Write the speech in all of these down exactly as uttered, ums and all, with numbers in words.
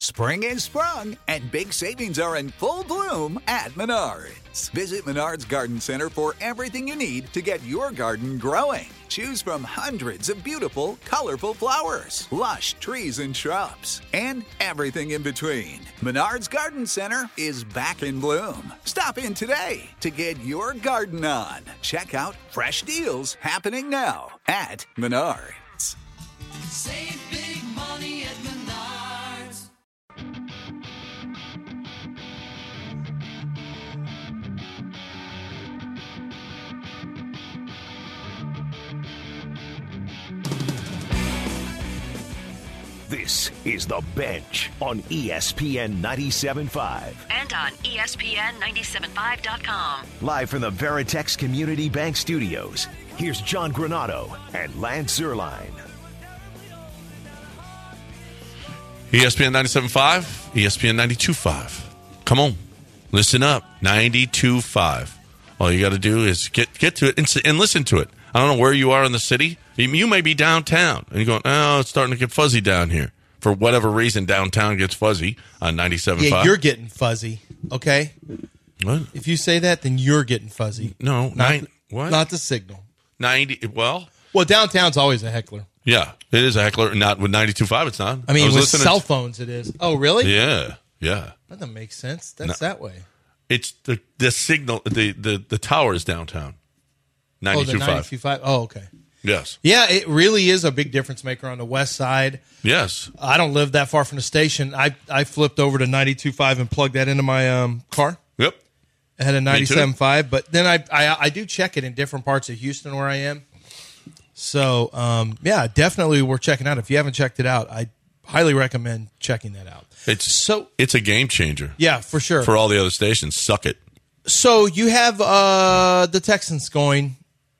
Spring is sprung, and big savings are in full bloom at Menards. Visit Menards Garden Center for everything you need to get your garden growing. Choose from hundreds of beautiful, colorful flowers, lush trees and shrubs, and everything in between. Menards Garden Center is back in bloom. Stop in today to get your garden on. Check out fresh deals happening now at Menards. Save big money at Menards. This is The Bench on E S P N ninety-seven point five. And on E S P N ninety-seven point five dot com. Live from the Veritex Community Bank Studios, here's John Granato and Lance Zierlein. E S P N ninety-seven point five, E S P N ninety-two point five. Come on, listen up, ninety-two point five. All you got to do is get get to it and, and listen to it. I don't know where you are in the city. You may be downtown, and you're going, oh, it's starting to get fuzzy down here. For whatever reason, downtown gets fuzzy on ninety-seven point five. Yeah, you're getting fuzzy, okay? What? If you say that, then you're getting fuzzy. No, not, nine, what? Not the signal. ninety, well? Well, downtown's always a heckler. Yeah, it is a heckler. Not with ninety-two point five, it's not. I mean, I was with listening cell to, phones, it is. Oh, really? Yeah, yeah. That doesn't make sense. That's No. that way. It's the, the signal, the, the, the tower is downtown. ninety-two point five. Oh, the ninety-two point five. Oh, okay. Yes. Yeah, it really is a big difference maker on the west side. Yes. I don't live that far from the station. I, I flipped over to ninety-two point five and plugged that into my um, car. Yep. I had a ninety-seven point five, but then I, I I do check it in different parts of Houston where I am. So, um, yeah, definitely we're checking out. If you haven't checked it out, I highly recommend checking that out. It's so it's a game changer. Yeah, for sure. For all the other stations. Suck it. So you have uh, the Texans going.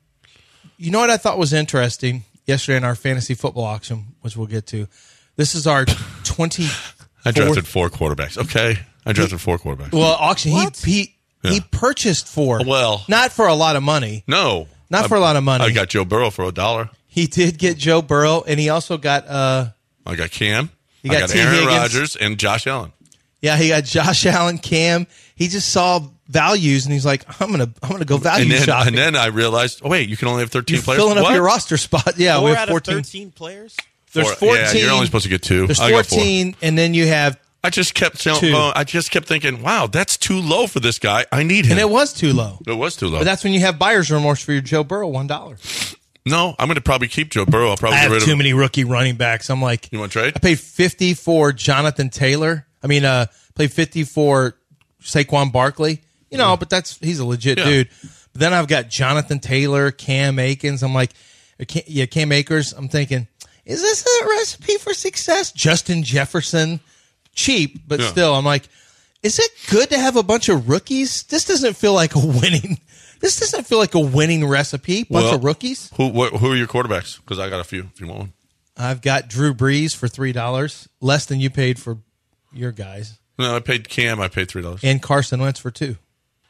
You know what I thought was interesting yesterday in our fantasy football auction, which we'll get to. This is our twenty. I drafted four quarterbacks. Okay, I drafted four quarterbacks. Well, auction. What? He he, Yeah. he purchased four. Well, not for a lot of money. No, not I, for a lot of money. I got Joe Burrow for a dollar. He did get Joe Burrow, and he also got. Uh, I got Cam. He I got got T. Aaron Higgins. Rodgers and Josh Allen. Yeah, he got Josh Allen, Cam. He just saw values, and he's like, "I'm gonna, I'm gonna go value and then, shopping." And then I realized, oh wait, you can only have thirteen You're players. filling up What? your roster spot. Yeah, Four we have out fourteen. of thirteen players. There's Four. fourteen. Yeah, you're only supposed to get two. There's I got four. fourteen, and then you have. I just kept Two. going, I just kept thinking, wow, that's too low for this guy. I need him. And it was too low. It was too low. But that's when you have buyer's remorse for your Joe Burrow, one dollar. No, I'm going to probably keep Joe Burrow. I'll probably I get rid have too of many rookie running backs. I'm like, You want to trade? I paid fifty for Jonathan Taylor. I mean, uh, played fifty for Saquon Barkley. You know, but that's he's a legit Yeah. dude. But then I've got Jonathan Taylor, Cam Akers. I'm like, yeah, Cam Akers. I'm thinking, is this a recipe for success? Justin Jefferson, cheap, but Yeah. still, I'm like, is it good to have a bunch of rookies? This doesn't feel like a winning. This doesn't feel like a winning recipe. Bunch Well, of rookies. Who what, who are your quarterbacks? Because I got a few. If you want one, I've got Drew Brees for three dollars, less than you paid for your guys, no, I paid Cam. I paid three dollars. and Carson Wentz for two.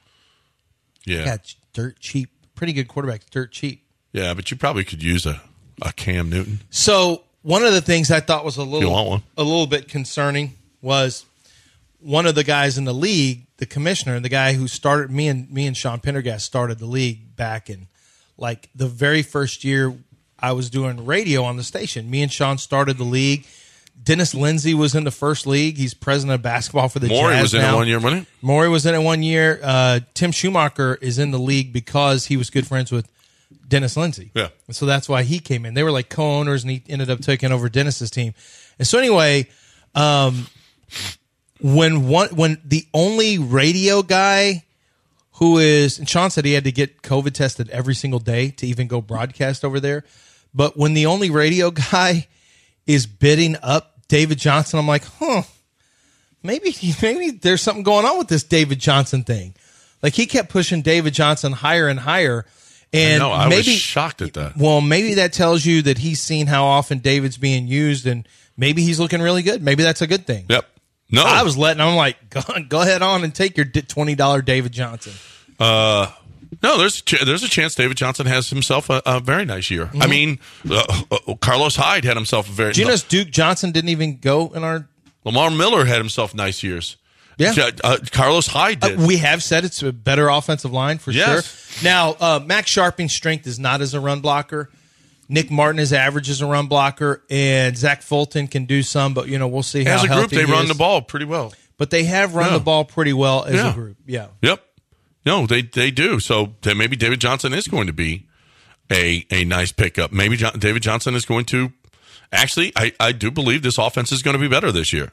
Yeah, Got dirt cheap, pretty good quarterbacks, dirt cheap. yeah, but you probably could use a, a Cam Newton. So one of the things I thought was a You little want one? a little bit concerning was one of the guys in the league, the commissioner, the guy who started me and me and Sean Pendergast started the league back in like the very first year I was doing radio on the station. Me and Sean started the league. Dennis Lindsay was in the first league. He's president of basketball for the Maury Jazz was in now. it one year, wasn't he? Maury was in it one year. Uh, Tim Schumacher is in the league because he was good friends with Dennis Lindsay. Yeah. And so that's why he came in. They were like co-owners, and he ended up taking over Dennis's team. And so anyway, um, when one when the only radio guy who is, and Sean said he had to get COVID tested every single day to even go broadcast over there. But when the only radio guy is bidding up David Johnson, I'm like, huh, maybe maybe there's something going on with this David Johnson thing. Like he kept pushing David Johnson higher and higher. And no, I maybe, was shocked at that. Well, maybe that tells you that he's seen how often David's being used, and maybe he's looking really good. Maybe that's a good thing. Yep. No, I was letting. I'm like, go, go ahead on and take your twenty dollar David Johnson. Uh, no, there's a ch- there's a chance David Johnson has himself a, a very nice year. Mm-hmm. I mean, uh, uh, Carlos Hyde had himself a very. Do you know Duke Johnson didn't even go in our Lamar Miller had himself nice years. Yeah. Uh, Carlos Hyde did. Uh, we have said it's a better offensive line for Yes. sure. Now, uh, Max Sharping's strength is not as a run blocker. Nick Martin is average as a run blocker, and Zach Fulton can do some, but you know we'll see how As a group, healthy they he run is. the ball pretty well. But they have run Yeah. the ball pretty well as Yeah. a group. Yeah. Yep. No, they they do. So then maybe David Johnson is going to be a a nice pickup. Maybe John, David Johnson is going to actually. I, I do believe this offense is going to be better this year.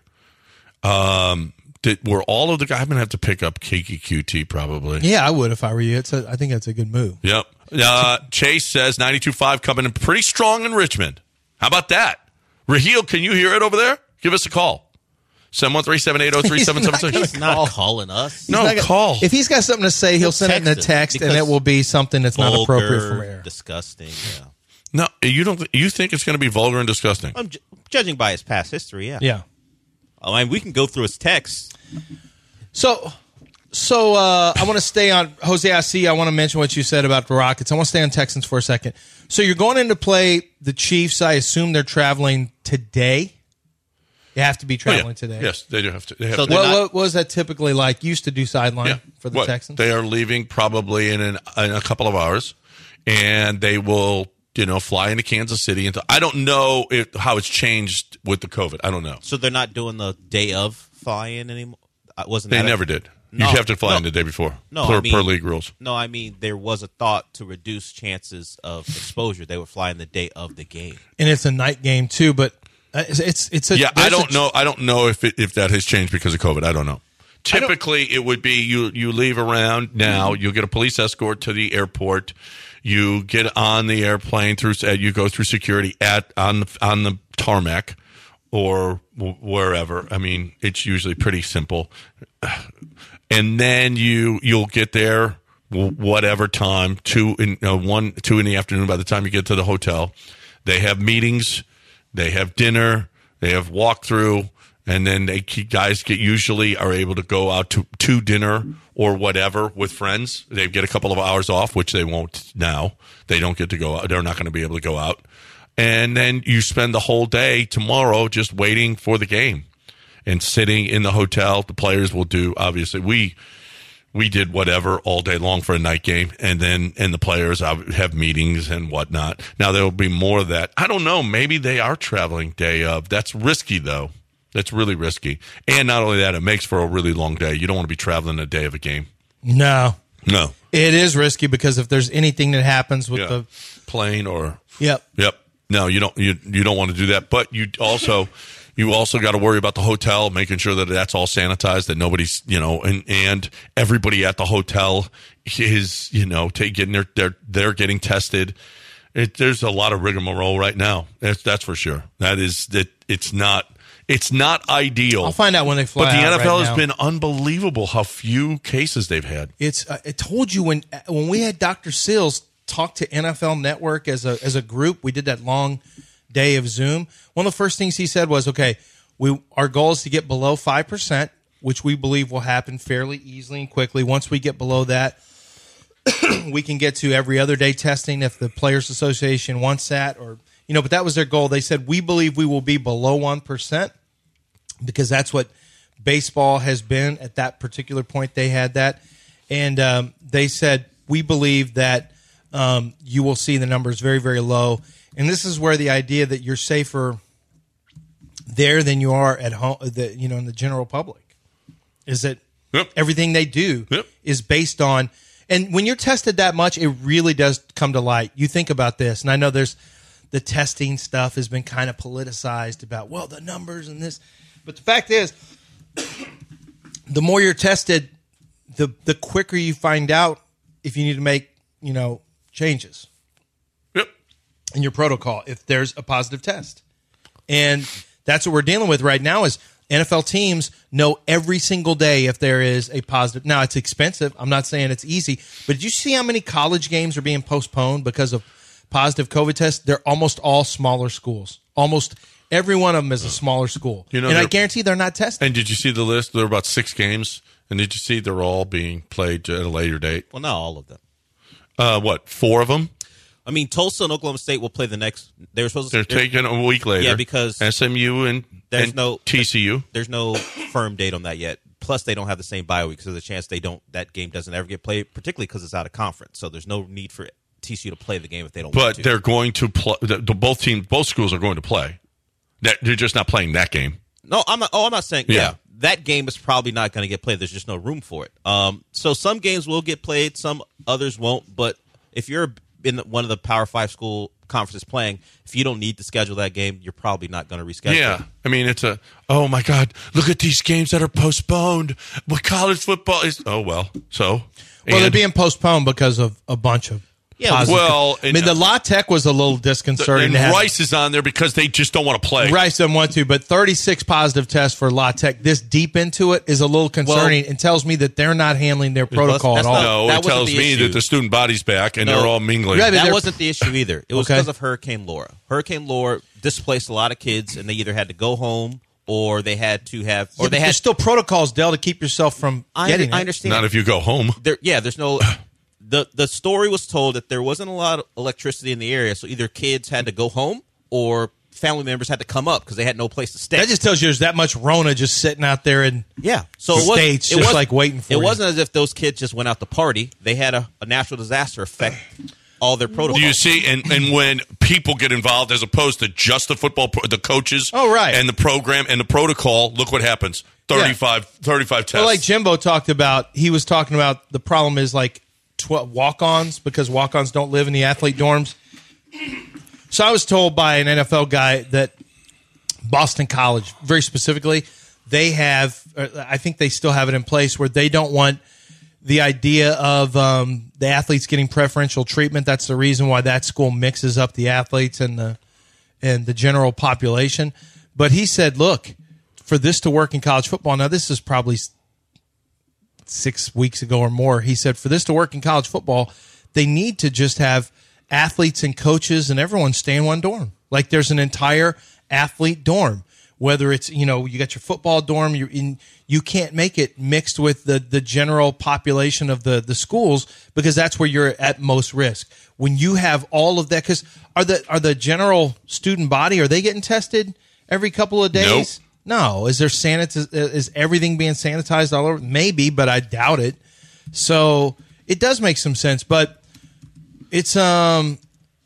Um, did, were all of the guys? I'm going to have to pick up K K Q T probably. Yeah, I would if I were you. It's a, I think that's a good move. Yep. Uh, Chase says ninety-two point five coming in pretty strong in Richmond. How about that? Raheel, can you hear it over there? Give us a call. seven one three, seven eight zero, three seven seven six. He's not calling us. No, He's not gonna- call. If he's got something to say, he'll He'll send it in a text it, text, and because it will be something that's not Vulgar, appropriate for air. disgusting. Yeah. No, you don't. You think it's going to be vulgar and disgusting? I'm ju- judging by his past history. Yeah. Yeah. I mean, we can go through his texts. So, so uh, I want to stay on Jose. I see. I want to mention what you said about the Rockets. I want to stay on Texans for a second. So you're going in to play the Chiefs. I assume they're traveling today. You have to be Oh, traveling yeah. today. Yes, they do have to. They have So to. they're What, not- what was that typically like? Used to do sideline Yeah. for the What? Texans. They are leaving probably in, an, in a couple of hours, and they will, you know, fly into Kansas City. Into I don't know if, how it's changed with the COVID. I don't know. So they're not doing the day of fly-in anymore? Uh, wasn't They that a- never did. No, you have to fly no. in the day before. No, per, I mean- per league rules. No, I mean, there was a thought to reduce chances of exposure. They were flying the day of the game. and it's a night game too. But uh, it's it's, it's a Yeah, I there's a- don't know. I don't know if it, if that has changed because of COVID. I don't know. Typically, it would be you you leave around now. You'll get a police escort to the airport. You get on the airplane through. uh, You go through security at on the on the tarmac or w- wherever. I mean, it's usually pretty simple. And then you you'll get there w- whatever time two in uh, one two in the afternoon. By the time you get to the hotel, they have meetings, they have dinner, they have walkthrough, and then they keep, guys get usually are able to go out to to dinner or whatever with friends. They get a couple of hours off, which they won't now. They don't get to go out. They're not going to be able to go out. And then you spend the whole day tomorrow just waiting for the game and sitting in the hotel. The players will do, obviously, we we did whatever all day long for a night game, and then and the players have meetings and whatnot. Now, there will be more of that. I don't know. Maybe they are traveling day of. That's risky, though. That's really risky. And not only that, it makes for a really long day. You don't want to be traveling a day of a game. No, No. it is risky because if there's anything that happens with Yeah. the Plane or... yep. Yep. No, you don't. You you don't want to do that. But you also you also got to worry about the hotel, making sure that that's all sanitized, that nobody's you know, and and everybody at the hotel is you know take, getting their they're they're getting tested. It, there's a lot of rigmarole right now. That's that's for sure. That is that. It's not. It's not ideal. I'll find out when they fly. But the out N F L right has now. been unbelievable how few cases they've had. It's. Uh, I told you when when we had Doctor Sills talk to N F L Network as a as a group. We did that long day of Zoom. One of the first things he said was, "Okay, we our goal is to get below five percent, which we believe will happen fairly easily and quickly. Once we get below that, we can get to every other day testing if the Players Association wants that, or you know. But that was their goal. They said we believe we will be below one percent because that's what baseball has been at that particular point. They had that, and um, they said we believe that um, you will see the numbers very, very low. And this is where the idea that you're safer there than you are at home, the, you know, in the general public, is that Yep. everything they do Yep. is based on. And when you're tested that much, it really does come to light. You think about this, and I know there's the testing stuff has been kind of politicized about, well, the numbers and this. But the fact is, the more you're tested, the the quicker you find out if you need to make, you know, changes Yep. in your protocol if there's a positive test. And that's what we're dealing with right now is N F L teams know every single day if there is a positive. Now, it's expensive. I'm not saying it's easy. But did you see how many college games are being postponed because of positive COVID tests? They're almost all smaller schools. Almost every one of them is a smaller school. You know, and I they're- guarantee they're not tested. And did you see the list? There were about six games. And did you see they're all being played at a later date? Well, not all of them. Uh, what, four of them? I mean, Tulsa and Oklahoma State will play the next. They were supposed to. They're taking a week later. Yeah, because S M U and, there's and no T C U. There's no firm date on that yet. Plus, they don't have the same bye week, so there's a chance they don't. That game doesn't ever get played, particularly because it's out of conference. So there's no need for T C U to play the game if they don't. But want to. they're going to play. The, the both teams, both schools are going to play. That they're just not playing that game. No, I'm not. Oh, I'm not saying. Yeah, Yeah. that game is probably not going to get played. There's just no room for it. Um, so some games will get played, some others won't. But if you're in one of the Power Five school conferences playing, if you don't need to schedule that game, you're probably not going to reschedule. Yeah, it. I mean it's a. Oh my God! Look at these games that are postponed. What college football is? Oh well. So Well, they're and- being postponed because of a bunch of Yeah, positive- well, I mean, the La Tech was a little disconcerting. and to have- Rice is on there because they just don't want to play. Rice doesn't want to, but thirty-six positive tests for La Tech this deep into it is a little concerning and tells me that they're not handling their protocol that's at all. not- No, That it wasn't tells the me issue. that the student body's back and No. they're all mingling. Yeah, but That they're- wasn't the issue either. It was Okay. because of Hurricane Laura. Hurricane Laura displaced a lot of kids, and they either had to go home or they had to have, or Yeah, they but had. there's still protocols, Dell, to keep yourself from I, getting I it. understand. Not if you go home. There, yeah, there's no. the The story was told that there wasn't a lot of electricity in the area, so either kids had to go home or family members had to come up because they had no place to stay. That just tells you there's that much Rona just sitting out there and yeah, so it wasn't, States it just wasn't- like waiting for It you. wasn't as if those kids just went out to party. They had a, a natural disaster affect all their protocols. You see, and, and when people get involved, as opposed to just the football, pro- the coaches, Oh, right. and the program and the protocol, look what happens: thirty-five, thirty-five tests. Well, like Jimbo talked about, he was talking about the problem is like tw- walk-ons because walk-ons don't live in the athlete dorms. So I was told by an N F L guy that Boston College, very specifically, they have, uh, I think they still have it in place where they don't want the idea of um, the athletes getting preferential treatment. That's the reason why that school mixes up the athletes and the and the general population. But he said, look, for this to work in college football, now this is probably s- six weeks ago or more. He said, for this to work in college football, they need to just have athletes and coaches and everyone stay in one dorm. Like there's an entire athlete dorm. Whether it's, you know, you got your football dorm, you're in, you can't make it mixed with the, the general population of the, the schools because that's where you're at most risk. When you have all of that, because are the are the general student body, are they getting tested every couple of days? No. Is there sanitiz- is everything being sanitized all over? Maybe, but I doubt it. So it does make some sense, but it's um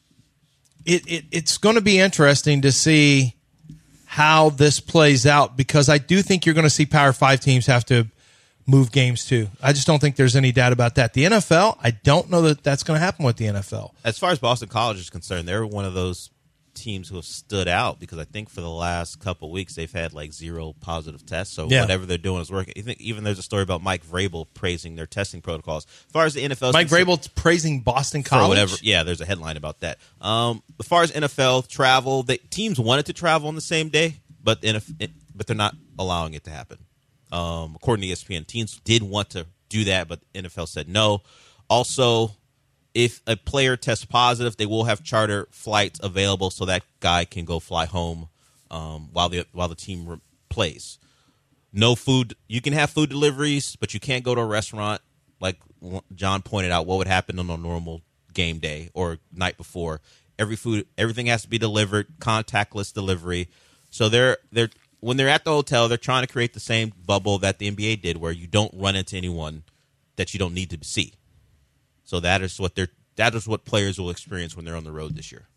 it, it it's going to be interesting to see how this plays out because I do think you're going to see Power Five teams have to move games too. I just don't think there's any doubt about that. The N F L, I don't know that that's going to happen with the N F L. As far as Boston College is concerned, they're one of those teams who have stood out because I think for the last couple of weeks they've had like zero positive tests. So Yeah. whatever they're doing is working. I think even there's a story about Mike Vrabel praising their testing protocols. As far as the N F L, 's Mike concerned- Vrabel praising Boston for College. whatever. Yeah, there's a headline about that. Um, as far as N F L travel, the teams wanted to travel on the same day, but N F L, but they're not allowing it to happen. Um, according to E S P N, teams did want to do that, but N F L said no. Also, if a player tests positive, they will have charter flights available so that guy can go fly home um, while the while the team re- plays. No food. You can have food deliveries, but you can't go to a restaurant. Like John pointed out, what would happen on a normal game day or night before? Every food, everything has to be delivered, contactless delivery. So they're they're when they're at the hotel, they're trying to create the same bubble that the N B A did, where you don't run into anyone that you don't need to see. So that is what they're that is what players will experience when they're on the road this year.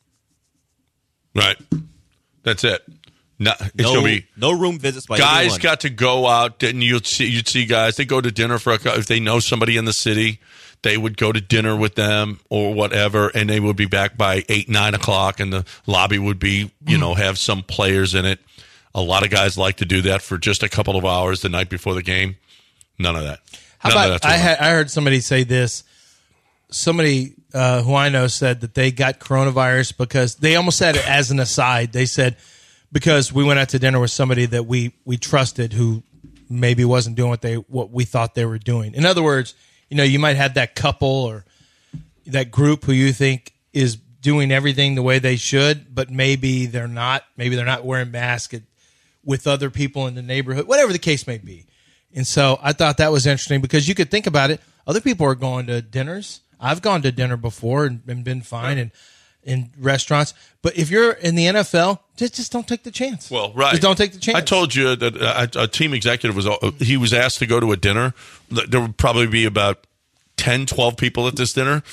Right. That's it. No, it's No, gonna be no room visits by guys anyone. got to go out. And you'd see you'd see guys. They go to dinner for a, cou- if they know somebody in the city, they would go to dinner with them or whatever, and they would be back by eight nine o'clock, and the lobby would be you know have some players in it. A lot of guys like to do that for just a couple of hours the night before the game. None of that. How None of about that's I, allowed. ha- I heard somebody say this. Somebody uh, who I know said that they got coronavirus because they almost said it as an aside. They said because we went out to dinner with somebody that we we trusted who maybe wasn't doing what they what we thought they were doing. In other words, you know, you might have that couple or that group who you think is doing everything the way they should, but maybe they're not. Maybe they're not wearing masks at, with other people in the neighborhood, whatever the case may be. And so I thought that was interesting because you could think about it. Other people are going to dinners. I've gone to dinner before and, and been fine. And in restaurants. But if you're in the N F L, just just don't take the chance. Well, right. Just don't take the chance. I told you that uh, a team executive was uh, he was asked to go to a dinner. There would probably be about ten, twelve people at this dinner.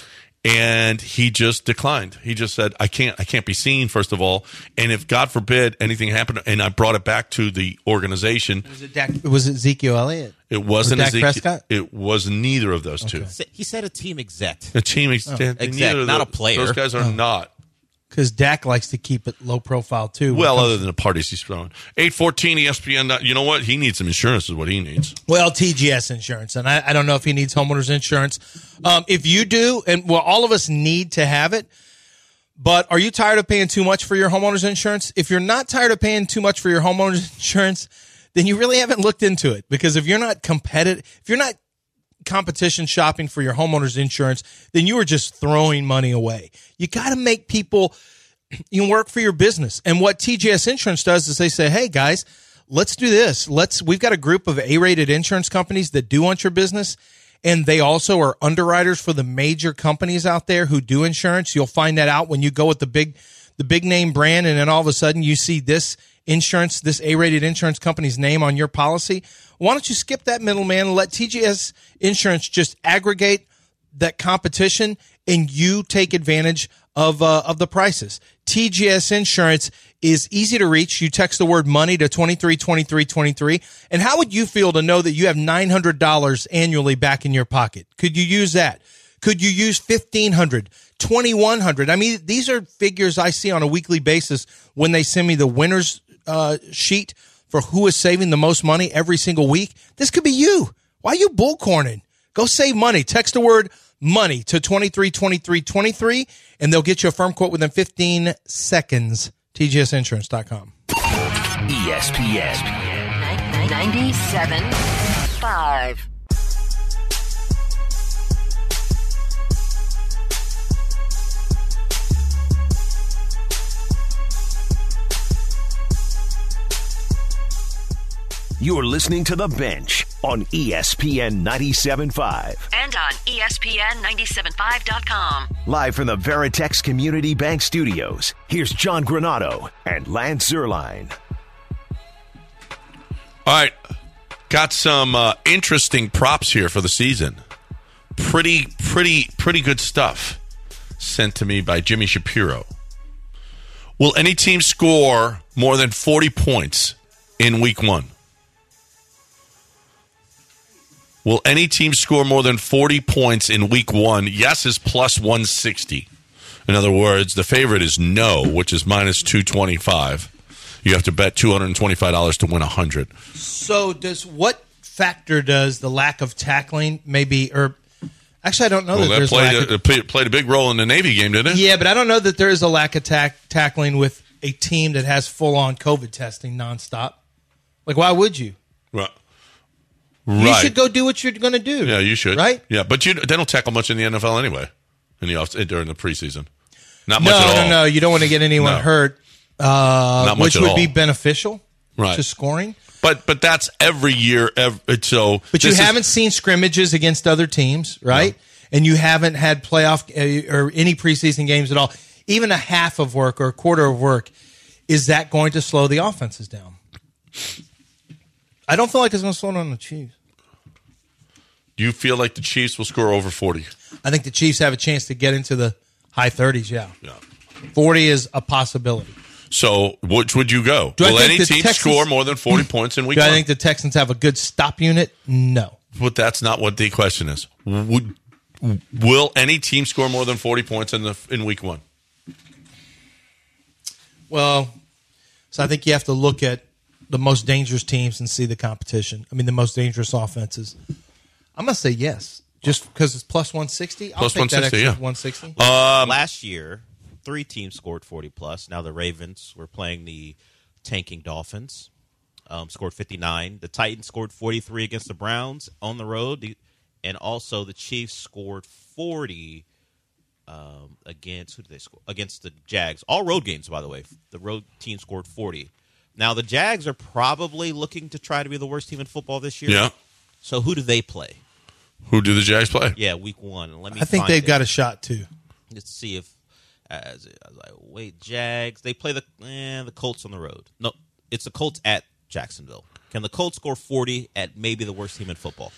And he just declined. He just said, I can't, I can't be seen, first of all. And if, God forbid, anything happened, and I brought it back to the organization. Was it Dak, was it Ezekiel Elliott? It wasn't Dak Ezekiel. Prescott? It was neither of those two. He said a team exec. A team ex- Oh. neither Exec, of not the- a player. Those guys are not. Because Dak likes to keep it low profile, too. when Well, it comes- other than the parties he's throwing. eight fourteen E S P N. You know what? He needs some insurance is what he needs. Well, T G S insurance, and I, I don't know if he needs homeowners insurance. Um, if you do, and well, all of us need to have it, but are you tired of paying too much for your homeowners insurance? If you're not tired of paying too much for your homeowners insurance, then you really haven't looked into it. Because if you're not competitive, if you're not competition shopping for your homeowners insurance, then you are just throwing money away. You got to make people you can work for your business. And what T G S Insurance does is they say, hey, guys, let's do this. Let's. We've got a group of A-rated insurance companies that do want your business, and they also are underwriters for the major companies out there who do insurance. You'll find that out when you go with the big the big name brand, and then all of a sudden you see this insurance, this A-rated insurance company's name on your policy. Why don't you skip that middleman and let T G S Insurance just aggregate that competition, and you take advantage of uh, of the prices. T G S Insurance is easy to reach. You text the word money to twenty-three twenty-three twenty-three. And how would you feel to know that you have nine hundred dollars annually back in your pocket? Could you use that? Could you use fifteen hundred dollars, twenty-one hundred dollars? I mean, these are figures I see on a weekly basis when they send me the winner's uh, sheet for who is saving the most money every single week. This could be you. Why are you bullcorning? Go save money. Text the word money to twenty-three twenty-three twenty-three, and they'll get you a firm quote within fifteen seconds. T G S insurance dot com. E S P N. ninety-seven point five. You're listening to The Bench on E S P N ninety-seven point five. And on E S P N ninety-seven point five dot com. Live from the Veritex Community Bank Studios, here's John Granado and Lance Zierlein. All right. Got some uh, interesting props here for the season. Pretty, pretty, pretty good stuff sent to me by Jimmy Shapiro. Will any team score more than forty points in week one? Will any team score more than forty points in week one? Yes is plus one sixty. In other words, the favorite is no, which is minus two twenty-five. You have to bet two hundred twenty-five dollars to win one hundred. So does what factor does the lack of tackling maybe, or actually I don't know Well, that that there's played lack a, of, played, played a big role in the Navy game, didn't it? yeah, but I don't know that there is a lack of tack, tackling with a team that has full-on COVID testing nonstop. Like, why would you? Right. You Right. should go do what you're going to do. Yeah, you should. Right? Yeah, but you, they don't tackle much in the N F L anyway, in the off, during the preseason. Not No, much at all. no, no. You don't want to get anyone No. hurt, uh, Not much which at would all. be beneficial Right. to scoring. But but that's every year. Every, so, But you this is- haven't seen scrimmages against other teams, right? And you haven't had playoff uh, or any preseason games at all. Even a half of work or a quarter of work, is that going to slow the offenses down? I don't feel like it's going to slow down the Chiefs. Do you feel like the Chiefs will score over forty? I think the Chiefs have a chance to get into the high thirties, yeah. Yeah. forty is a possibility. So, which would you go? Do I Will think any the team Texans- score more than forty points in week Do I one? think the Texans have a good stop unit? No. But that's not what the question is. Would will any team score more than forty points in the in week one? Well, so I think you have to look at the most dangerous teams and see the competition. I mean, the most dangerous offenses. I'm going to say yes, just because it's plus one sixty. I'll Plus take that 160, extra yeah. one sixty. Um, Last year, three teams scored forty plus. Now the Ravens were playing the tanking Dolphins, um, scored fifty-nine. The Titans scored forty-three against the Browns on the road, The- and also the Chiefs scored forty um, against who did they score? Against the Jags. All road games, by the way. The road team scored forty. Now the Jags are probably looking to try to be the worst team in football this year. Yeah. So who do they play? Who do the Jags play? Yeah, week one. Let me. I think find they've it. got a shot too. Let's see if As I was like, wait, Jags. They play the eh, the Colts on the road. No, it's the Colts at Jacksonville. Can the Colts score forty at maybe the worst team in football?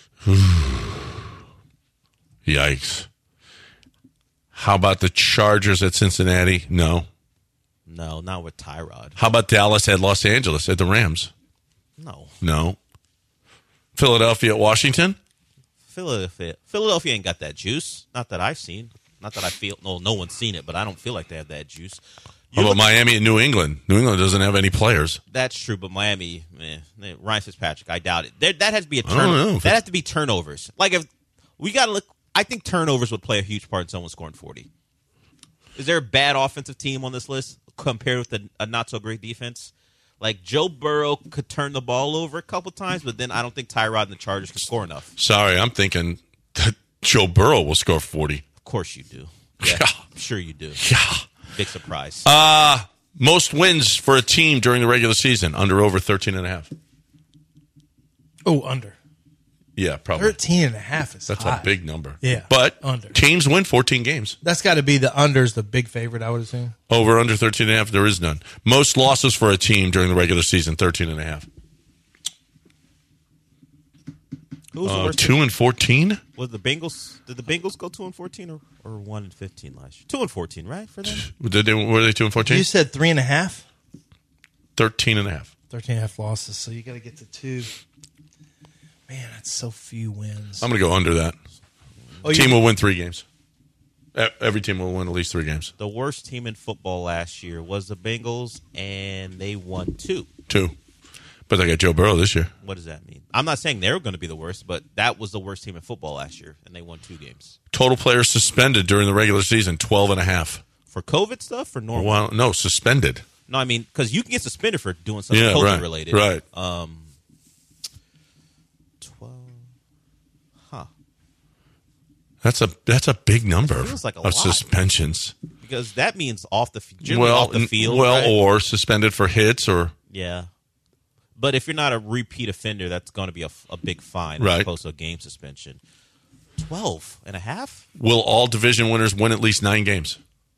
Yikes. How about the Chargers at Cincinnati? No. No, not with Tyrod. How about Dallas at Los Angeles at the Rams? No. No. Philadelphia at Washington? Philadelphia. Philadelphia ain't got that juice. Not that I've seen. Not that I feel. No, no one's seen it, but I don't feel like they have that juice. How You about look- Miami and New England? New England doesn't have any players. That's true, but Miami, eh, Ryan Fitzpatrick, I doubt it. There, that has to be a I don't know. turnover. That has to be turnovers. Like if we got to look, I think turnovers would play a huge part in someone scoring forty. Is there a bad offensive team on this list compared with a, a not so great defense? Like Joe Burrow could turn the ball over a couple times, but then I don't think Tyrod and the Chargers can score enough. Sorry, I'm thinking that Joe Burrow will score forty. Of course you do. Yeah, Yeah. I'm sure you do. Yeah. Big surprise. Uh, most wins for a team during the regular season, under over thirteen and a half. Oh, under. Yeah, probably. thirteen and a half is That's high. a big number. Yeah, But under. teams win fourteen games. That's got to be the under's the big favorite, I would assume. Over under thirteen and a half, there is none. Most losses for a team during the regular season, thirteen and a half. Who was the Uh, worst? two and fourteen? Was the Bengals? Did the Bengals go two and fourteen or, or one and fifteen last year? Two and fourteen, right? For them, Did they, were they two and fourteen? You said three and a half? Thirteen and a half. thirteen and a half losses, so you got to get to two. Man, that's so few wins. I'm going to go under that. oh, Team you, will win three games. E- Every team will win at least three games. the worst team in football last year was the Bengals, and they won two. Two. But they got Joe Burrow this year. What does that mean? I'm not saying they were going to be the worst, but that was the worst team in football last year, and they won two games. Total players suspended during the regular season, twelve and a half. For COVID stuff or normal? Well, no, suspended. No, I mean, because you can get suspended for doing something Yeah, COVID right, related. right. Um, twelve. Huh. That's a that's a big number Feels like a of lot. suspensions. Because that means off the, f- generally Well, off the field. well, right? or suspended for hits, or Yeah. But if you're not a repeat offender, that's going to be a, f- a big fine as Right. opposed to a game suspension. Twelve and a half? will all division winners win at least nine games?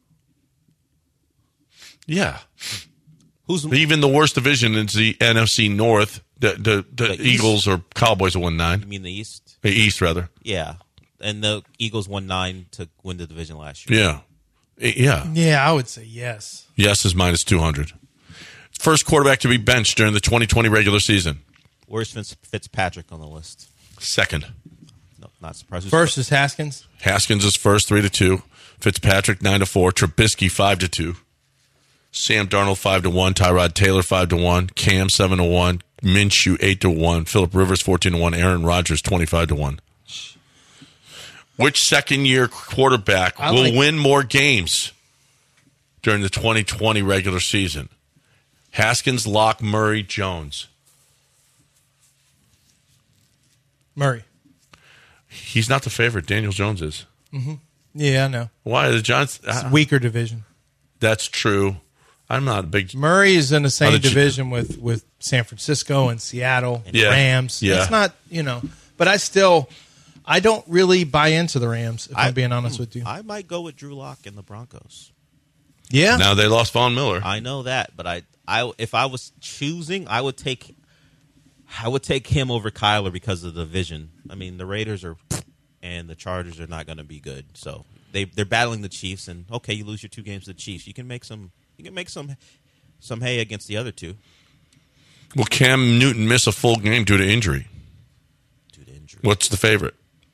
Yeah, Who's even the worst division is the N F C North. The the, the, The East? Eagles or Cowboys will win you nine. mean the East? The East rather. Yeah. And the Eagles won nine to win the division last year. Yeah, Eh, yeah. yeah, I would say yes. Yes is minus two hundred. First quarterback to be benched during the twenty twenty regular season. Where's Fitz- Fitzpatrick on the list? Second. No, not surprised. Who's First is Haskins. Haskins is first, three to two. Fitzpatrick nine to four. Trubisky five to two. Sam Darnold five to one. Tyrod Taylor five to one. Cam seven to one. Minshew eight to one. Phillip Rivers fourteen to one. Aaron Rodgers twenty five to one. Which second year quarterback I will like- win more games during the twenty twenty regular season? Haskins, Locke, Murray, Jones. Murray. He's not the favorite. Daniel Jones is. Yeah, I know. Why the Giants? It's uh, a weaker division. That's true. I'm not a big. Murray is in the How same did you- division with, with San Francisco and Seattle and Yeah. Rams. Yeah. It's not, you know, but I still, I don't really buy into the Rams, if I, I- am being honest with you. I might go with Drew Lock and the Broncos. Yeah. Now they lost Von Miller. I know that, but I, I, if I was choosing, I would take, I would take him over Kyler because of the vision. I mean, the Raiders are, and the Chargers are not going to be good. So they they're battling the Chiefs, and okay, you lose your two games to the Chiefs, you can make some, you can make some, some hay against the other two. Will Cam Newton miss a full game due to injury? Due to injury, What's the favorite?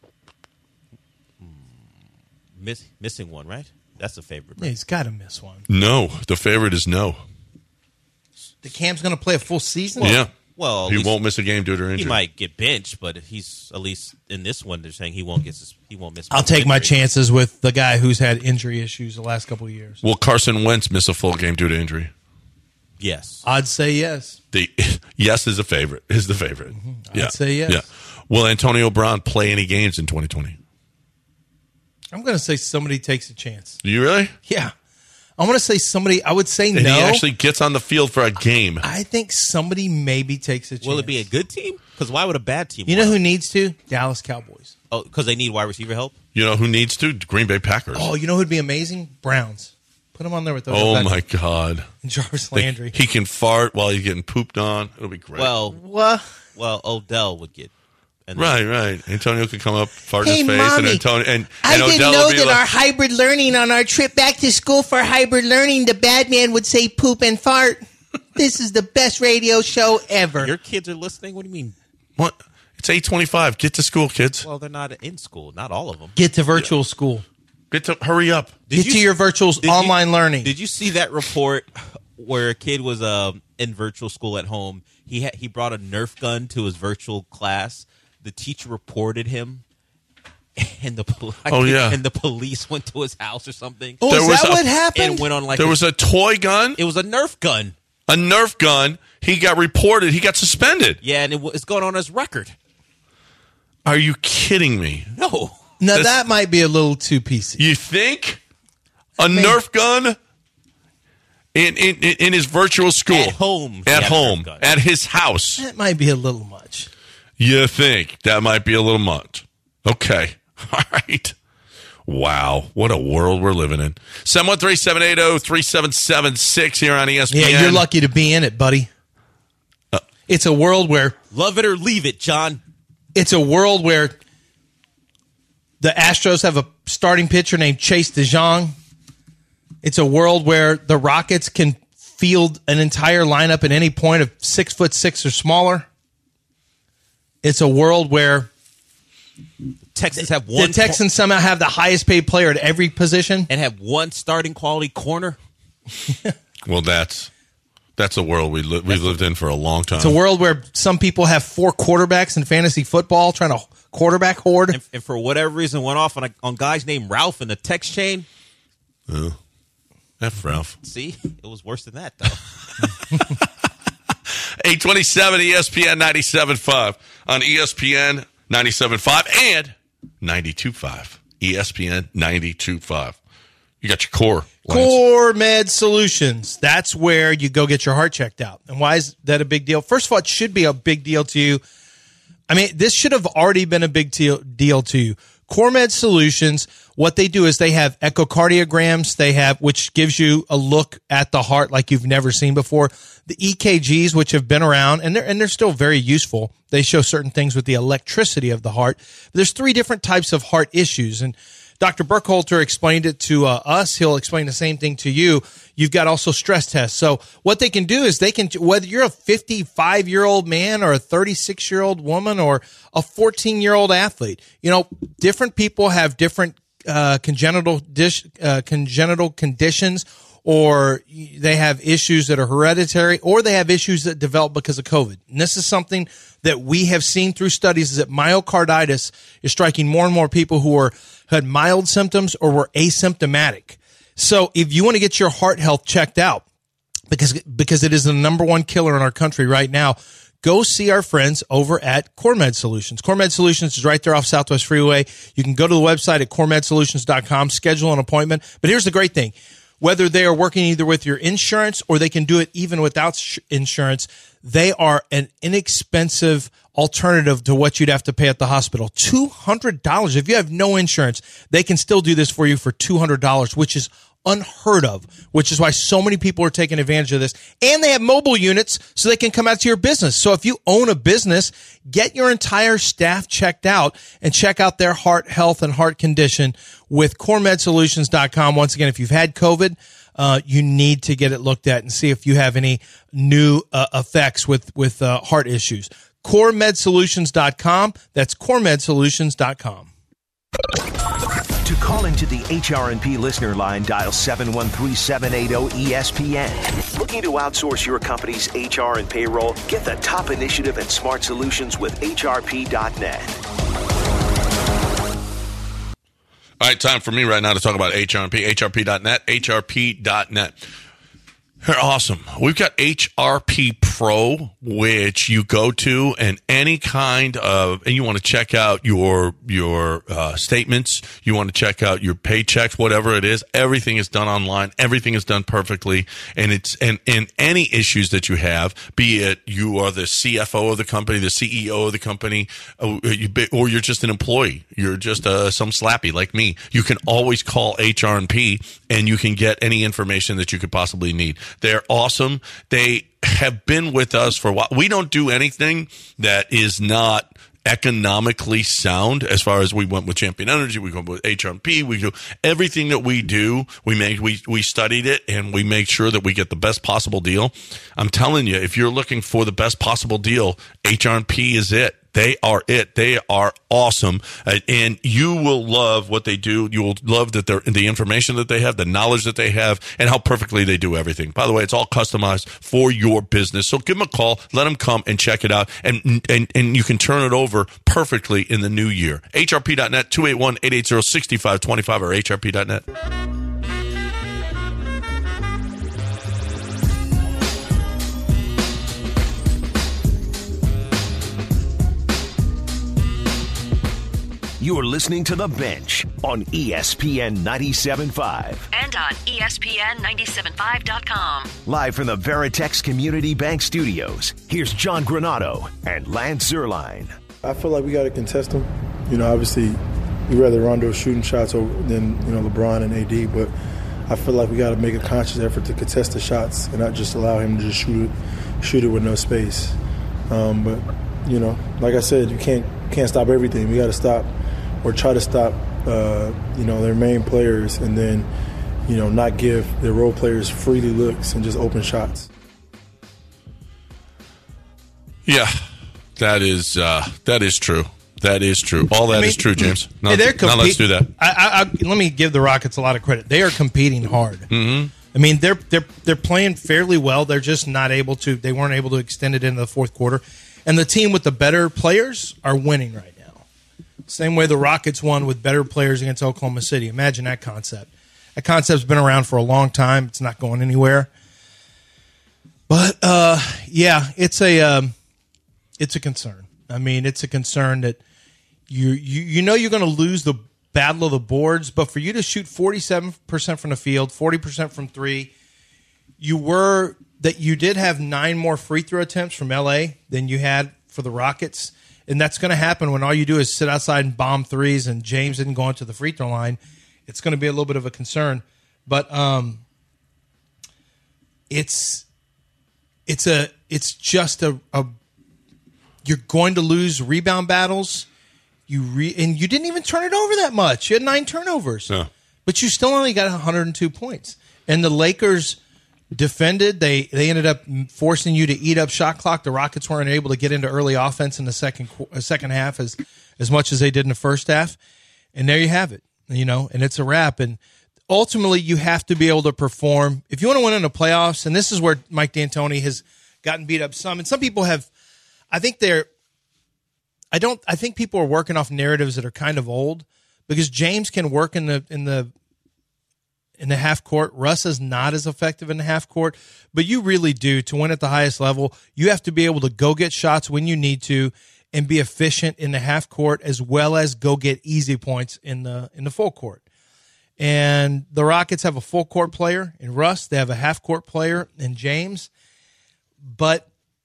Miss, missing one, right? That's the favorite. Yeah, he's got to miss one. No. The favorite is no. The Cam's going to play a full season? yeah. Well, at He least- won't miss a game due to injury. He might get benched, but he's at least in this one. They're saying he won't get sus- he won't miss. I'll take my injury. chances with the guy who's had injury issues the last couple of years. Will Carson Wentz miss a full game due to injury? Yes, I'd say yes. The yes is a favorite. Is the favorite. I'd Yeah. say yes. Yeah. Will Antonio Brown play any games in twenty twenty? I'm going to say somebody takes a chance. Do you really? Yeah. I'm going to say somebody, I would say And no. he actually gets on the field for a game. I think somebody maybe takes a chance. will it be a good team? Because why would a bad team? You know want who him? needs to? Dallas Cowboys. Oh, because they need wide receiver help. You know who needs to? Green Bay Packers. Oh, you know who'd be amazing? Browns. Put him on there with those. Oh, my God. Jarvis They- Landry. he can fart while he's getting pooped on. It'll be great. Well, What? well, Odell would get. And right, right. Antonio could come up, fart Hey, in his face, and Mommy, Antonio and, I and didn't Odell know would be that like, our hybrid learning on our trip back to school for hybrid learning, the bad man would say poop and fart. This is the best radio show ever. Your kids are listening? What do you mean? what? It's eight twenty-five. Get to school, kids. Well, they're not in school. Not all of them. Get to virtual school. Get to hurry up. Get to your virtual did you- online learning. Did you see that report where a kid was um, in virtual school at home? He ha- he brought a Nerf gun to his virtual class. The teacher reported him, and the pol- Oh, yeah. and the police went to his house or something. oh, There is was that a- what happened? And went on like There a- was a toy gun, it was a Nerf gun. a Nerf gun. He got reported. He got suspended. Yeah, and it was going on his record. Are you kidding me? No, now, this- that might be a little too P C. You think a Nerf gun in, in in in his virtual school At home, he at had a home Nerf gun. at his house? That might be a little much. You think that might be a little much? Okay, all right. Wow, what a world we're living in. seven one three, seven eight zero, three seven seven six here on E S P N. Yeah, you're lucky to be in it, buddy. Uh, it's a world where love it or leave it, John. it's a world where the Astros have a starting pitcher named Chase DeJong. It's a world where the Rockets can field an entire lineup at any point of six foot six or smaller. It's a world where Texans have one the Texans somehow have the highest paid player at every position. and have one starting quality corner. Well, that's that's a world we li- we've lived in for a long time. It's a world where some people have four quarterbacks in fantasy football trying to quarterback hoard. And, and for whatever reason, went off on a, on guys named Ralph in the text chain. Uh, F Ralph. See, it was worse than that though. eight twenty-seven E S P N ninety-seven point five on E S P N ninety-seven point five and ninety-two point five. E S P N ninety-two point five. You got your core. Lance. Core Med Solutions. That's where you go get your heart checked out. And why is that a big deal? First of all, it should be a big deal to you. I mean, this should have already been a big deal deal to you. Core Med Solutions, what they do is they have echocardiograms, they have, which gives you a look at the heart like you've never seen before. The E K Gs, which have been around, and they're, and they're still very useful. They show certain things with the electricity of the heart. There's three different types of heart issues, and Doctor Burkhalter explained it to uh, us. He'll explain the same thing to you. You've got also stress tests. So what they can do is they can, whether you're a fifty-five-year-old man or a thirty-six-year-old woman or a fourteen-year-old athlete, you know, different people have different uh, congenital dish, uh, congenital conditions, or they have issues that are hereditary, or they have issues that develop because of COVID. And this is something that we have seen through studies, is that myocarditis is striking more and more people who are had mild symptoms or were asymptomatic. So if you want to get your heart health checked out, because because it is the number one killer in our country right now, go see our friends over at CoreMed Solutions. CoreMed Solutions is right there off Southwest Freeway. You can go to the website at core med solutions dot com, schedule an appointment. But here's the great thing. Whether they are working either with your insurance or they can do it even without sh- insurance, they are an inexpensive alternative to what you'd have to pay at the hospital. two hundred dollars. If you have no insurance, they can still do this for you for two hundred dollars, which is unheard of, which is why so many people are taking advantage of this. And they have mobile units so they can come out to your business. So if you own a business, get your entire staff checked out and check out their heart health and heart condition with core med solutions dot com. Once again, if you've had COVID, uh, you need to get it looked at and see if you have any new uh, effects with, with uh, heart issues. core med solutions dot com. That's core med solutions dot com. To call into the H R and P listener line, dial seven one three, seven eight zero, E S P N. Looking to outsource your company's H R and payroll? Get the top initiative and smart solutions with H R P dot net. All right, time for me right now to talk about H R P, H R P dot net, H R P dot net. They're awesome. We've got H R P Pro, which you go to, and any kind of, and you want to check out your your uh, statements, you want to check out your paychecks, whatever it is. Everything is done online. Everything is done perfectly, and it's and and any issues that you have, be it you are the C F O of the company, the C E O of the company, or, you, or you're just an employee, you're just uh, some slappy like me. You can always call H R and P, and you can get any information that you could possibly need. They're awesome. They have been with us for a while. We don't do anything that is not economically sound. As far as we went with Champion Energy, we go with H R and P, we do everything that we do. We make we we studied it, and we make sure that we get the best possible deal. I'm telling you, if you're looking for the best possible deal, H R and P is it. They are it. They are awesome, uh, and you will love what they do. You will love that they're the information that they have, the knowledge that they have, and how perfectly they do everything. By the way, it's all customized for your business. So give them a call, let them come and check it out, and and and you can turn it over perfectly in the new year. H R P dot net, two eight one, eight eight zero, six five two five, or H R P dot net. You are listening to The Bench on E S P N ninety-seven point five. And on E S P N ninety-seven five dot com. Live from the Veritex Community Bank Studios, here's John Granado and Lance Zierlein. I feel like we got to contest them. You know, obviously, we'd rather Rondo shooting shots over than, you know, LeBron and A D, but I feel like we got to make a conscious effort to contest the shots and not just allow him to just shoot it, shoot it with no space. Um, but, you know, like I said, you can't can't stop everything. We got to stop or try to stop, uh, you know, their main players, and then, you know, not give their role players freely looks and just open shots. Yeah, that is uh, that is true. That is true. All that I mean, is true, James. Now, hey, they're now let's do that. I, I, I, let me give the Rockets a lot of credit. They are competing hard. Mm-hmm. I mean, they're they're they're playing fairly well. They're just not able to. They weren't able to extend it into the fourth quarter, and the team with the better players are winning right now. Same way the Rockets won with better players against Oklahoma City. Imagine that concept. That concept's been around for a long time. It's not going anywhere. But uh, yeah, it's a um, it's a concern. I mean, it's a concern that you you you know you're going to lose the battle of the boards, but for you to shoot forty-seven percent from the field, forty percent from three, you were that you did have nine more free throw attempts from L A than you had for the Rockets. And that's going to happen when all you do is sit outside and bomb threes, and James didn't go into the free throw line. It's going to be a little bit of a concern, but um, it's it's a it's just a, a you're going to lose rebound battles. You re, and you didn't even turn it over that much. You had nine turnovers, yeah. But you still only got one hundred two points. And the Lakers defended. They they ended up forcing you to eat up shot clock. The Rockets weren't able to get into early offense in the second second half as as much as they did in the first half. And there you have it, you know, and it's a wrap. And ultimately, you have to be able to perform if you want to win in the playoffs. And this is where Mike D'Antoni has gotten beat up some. And some people have, I think they're, I don't, I think people are working off narratives that are kind of old because James can work in the in the. in the half court. Russ is not as effective in the half court, but you really do. To win at the highest level, you have to be able to go get shots when you need to and be efficient in the half court as well as go get easy points in the in the full court. And the Rockets have a full court player in Russ. They have a half court player in James. But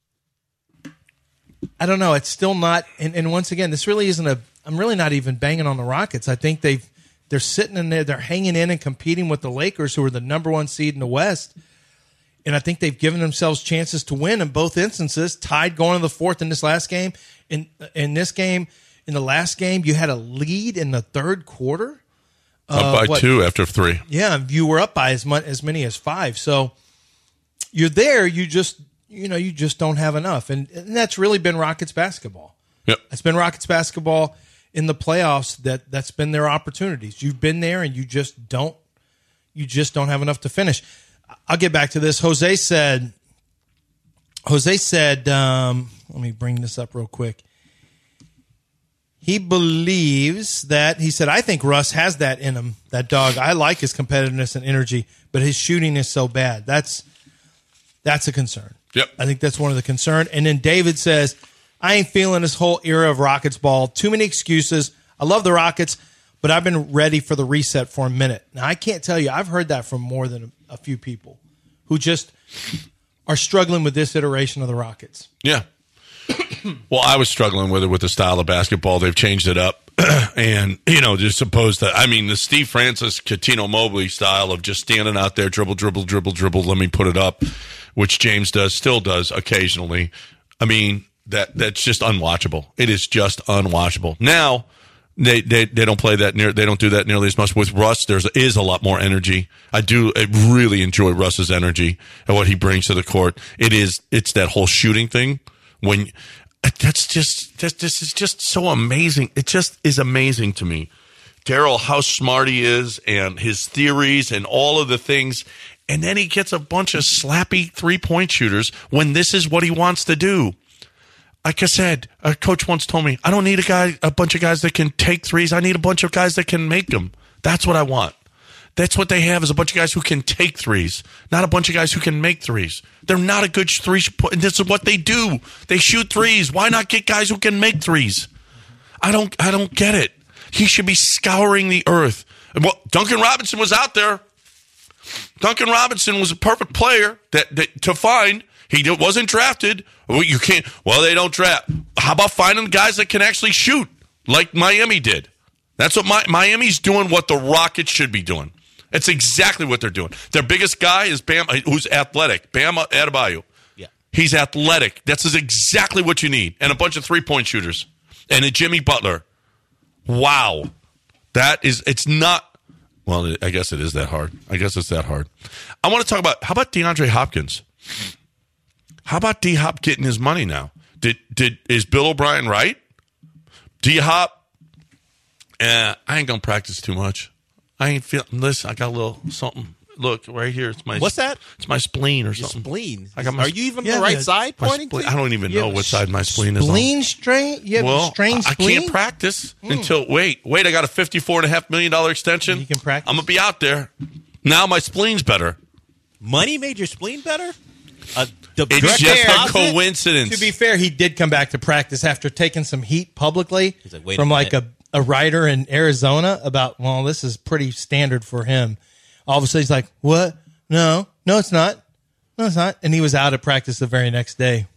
I don't know. It's still not. And, and once again, this really isn't a – I'm really not even banging on the Rockets. I think they've – They're sitting in there, they're hanging in and competing with the Lakers, who are the number one seed in the West. And I think they've given themselves chances to win in both instances, tied going to the fourth in this last game. In in this game, in the last game, you had a lead in the third quarter. Up uh, by what, two after three. Yeah, you were up by as much as many as five. So you're there, you just you know, you just don't have enough. And, and that's really been Rockets basketball. Yep. It's been Rockets basketball in the playoffs that that's been their opportunities. You've been there and you just don't you just don't have enough to finish. I'll get back to this. Jose said Jose said um, let me bring this up real quick. He believes that he said I think Russ has that in him, that dog. I like his competitiveness and energy, but his shooting is so bad. That's that's a concern. Yep. I think that's one of the concern. And then David says, I ain't feeling this whole era of Rockets ball. Too many excuses. I love the Rockets, but I've been ready for the reset for a minute. Now, I can't tell you. I've heard that from more than a, a few people who just are struggling with this iteration of the Rockets. Yeah. Well, I was struggling with it with the style of basketball. They've changed it up. And, you know, just supposed to, I mean, the Steve Francis, Catino Mobley style of just standing out there, dribble, dribble, dribble, dribble, let me put it up, which James does, still does occasionally. I mean, that that's just unwatchable. It is just unwatchable. Now, they, they, they don't play that near, they don't do that nearly as much. With Russ, there is a lot more energy. I do I really enjoy Russ's energy and what he brings to the court. It is, it's that whole shooting thing. When that's just this, this is just so amazing. It just is amazing to me, Daryl, how smart he is and his theories and all of the things. And then he gets a bunch of slappy three point shooters when this is what he wants to do. Like I said, a coach once told me, I don't need a guy, a bunch of guys that can take threes. I need a bunch of guys that can make them. That's what I want. That's what they have, is a bunch of guys who can take threes, not a bunch of guys who can make threes. They're not a good three. And this is what they do. They shoot threes. Why not get guys who can make threes? I don't. I don't get it. He should be scouring the earth. And well, Duncan Robinson was out there. Duncan Robinson was a perfect player that, that to find. He wasn't drafted. Well, you can't. Well, they don't draft. How about finding guys that can actually shoot, like Miami did? That's what my, Miami's doing. What the Rockets should be doing. It's exactly what they're doing. Their biggest guy is Bam, who's athletic. Bam Adebayo. Yeah. He's athletic. That's exactly what you need. And a bunch of three-point shooters. And a Jimmy Butler. Wow. That is, it's not, well, I guess it is that hard. I guess it's that hard. I want to talk about, how about DeAndre Hopkins? How about D-Hop getting his money now? Did, did, is Bill O'Brien right? D-Hop, eh, I ain't going to practice too much. I ain't feeling. Listen, I got a little something. Look right here. It's my. What's that? It's my spleen or Your something. Spleen. I got my, Are you even yeah, the right yeah, side my pointing? spleen. To? I don't even You know have what side my spleen is Spleen on. strain? You have Well, strained I, I spleen? can't practice mm. until wait, wait. I got a fifty-four and a half million dollar extension. You can practice. I'm gonna be out there. Now my spleen's better. Money made your spleen better? Uh, the It's just a deposit? coincidence. To be fair, he did come back to practice after taking some heat publicly He's like, wait a from like a, minute. a writer in Arizona about, well, this is pretty standard for him. All of a sudden, he's like, what? No, no, it's not. No, it's not. And he was out of practice the very next day.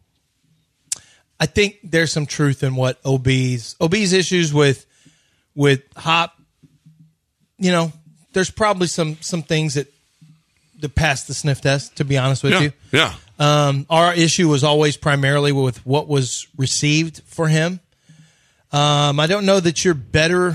I think there's some truth in what O B's O B's issues with with Hop. You know, there's probably some some things that that pass the sniff test. To be honest with yeah, you, yeah. um, our issue was always primarily with what was received for him. Um, I don't know that you're better.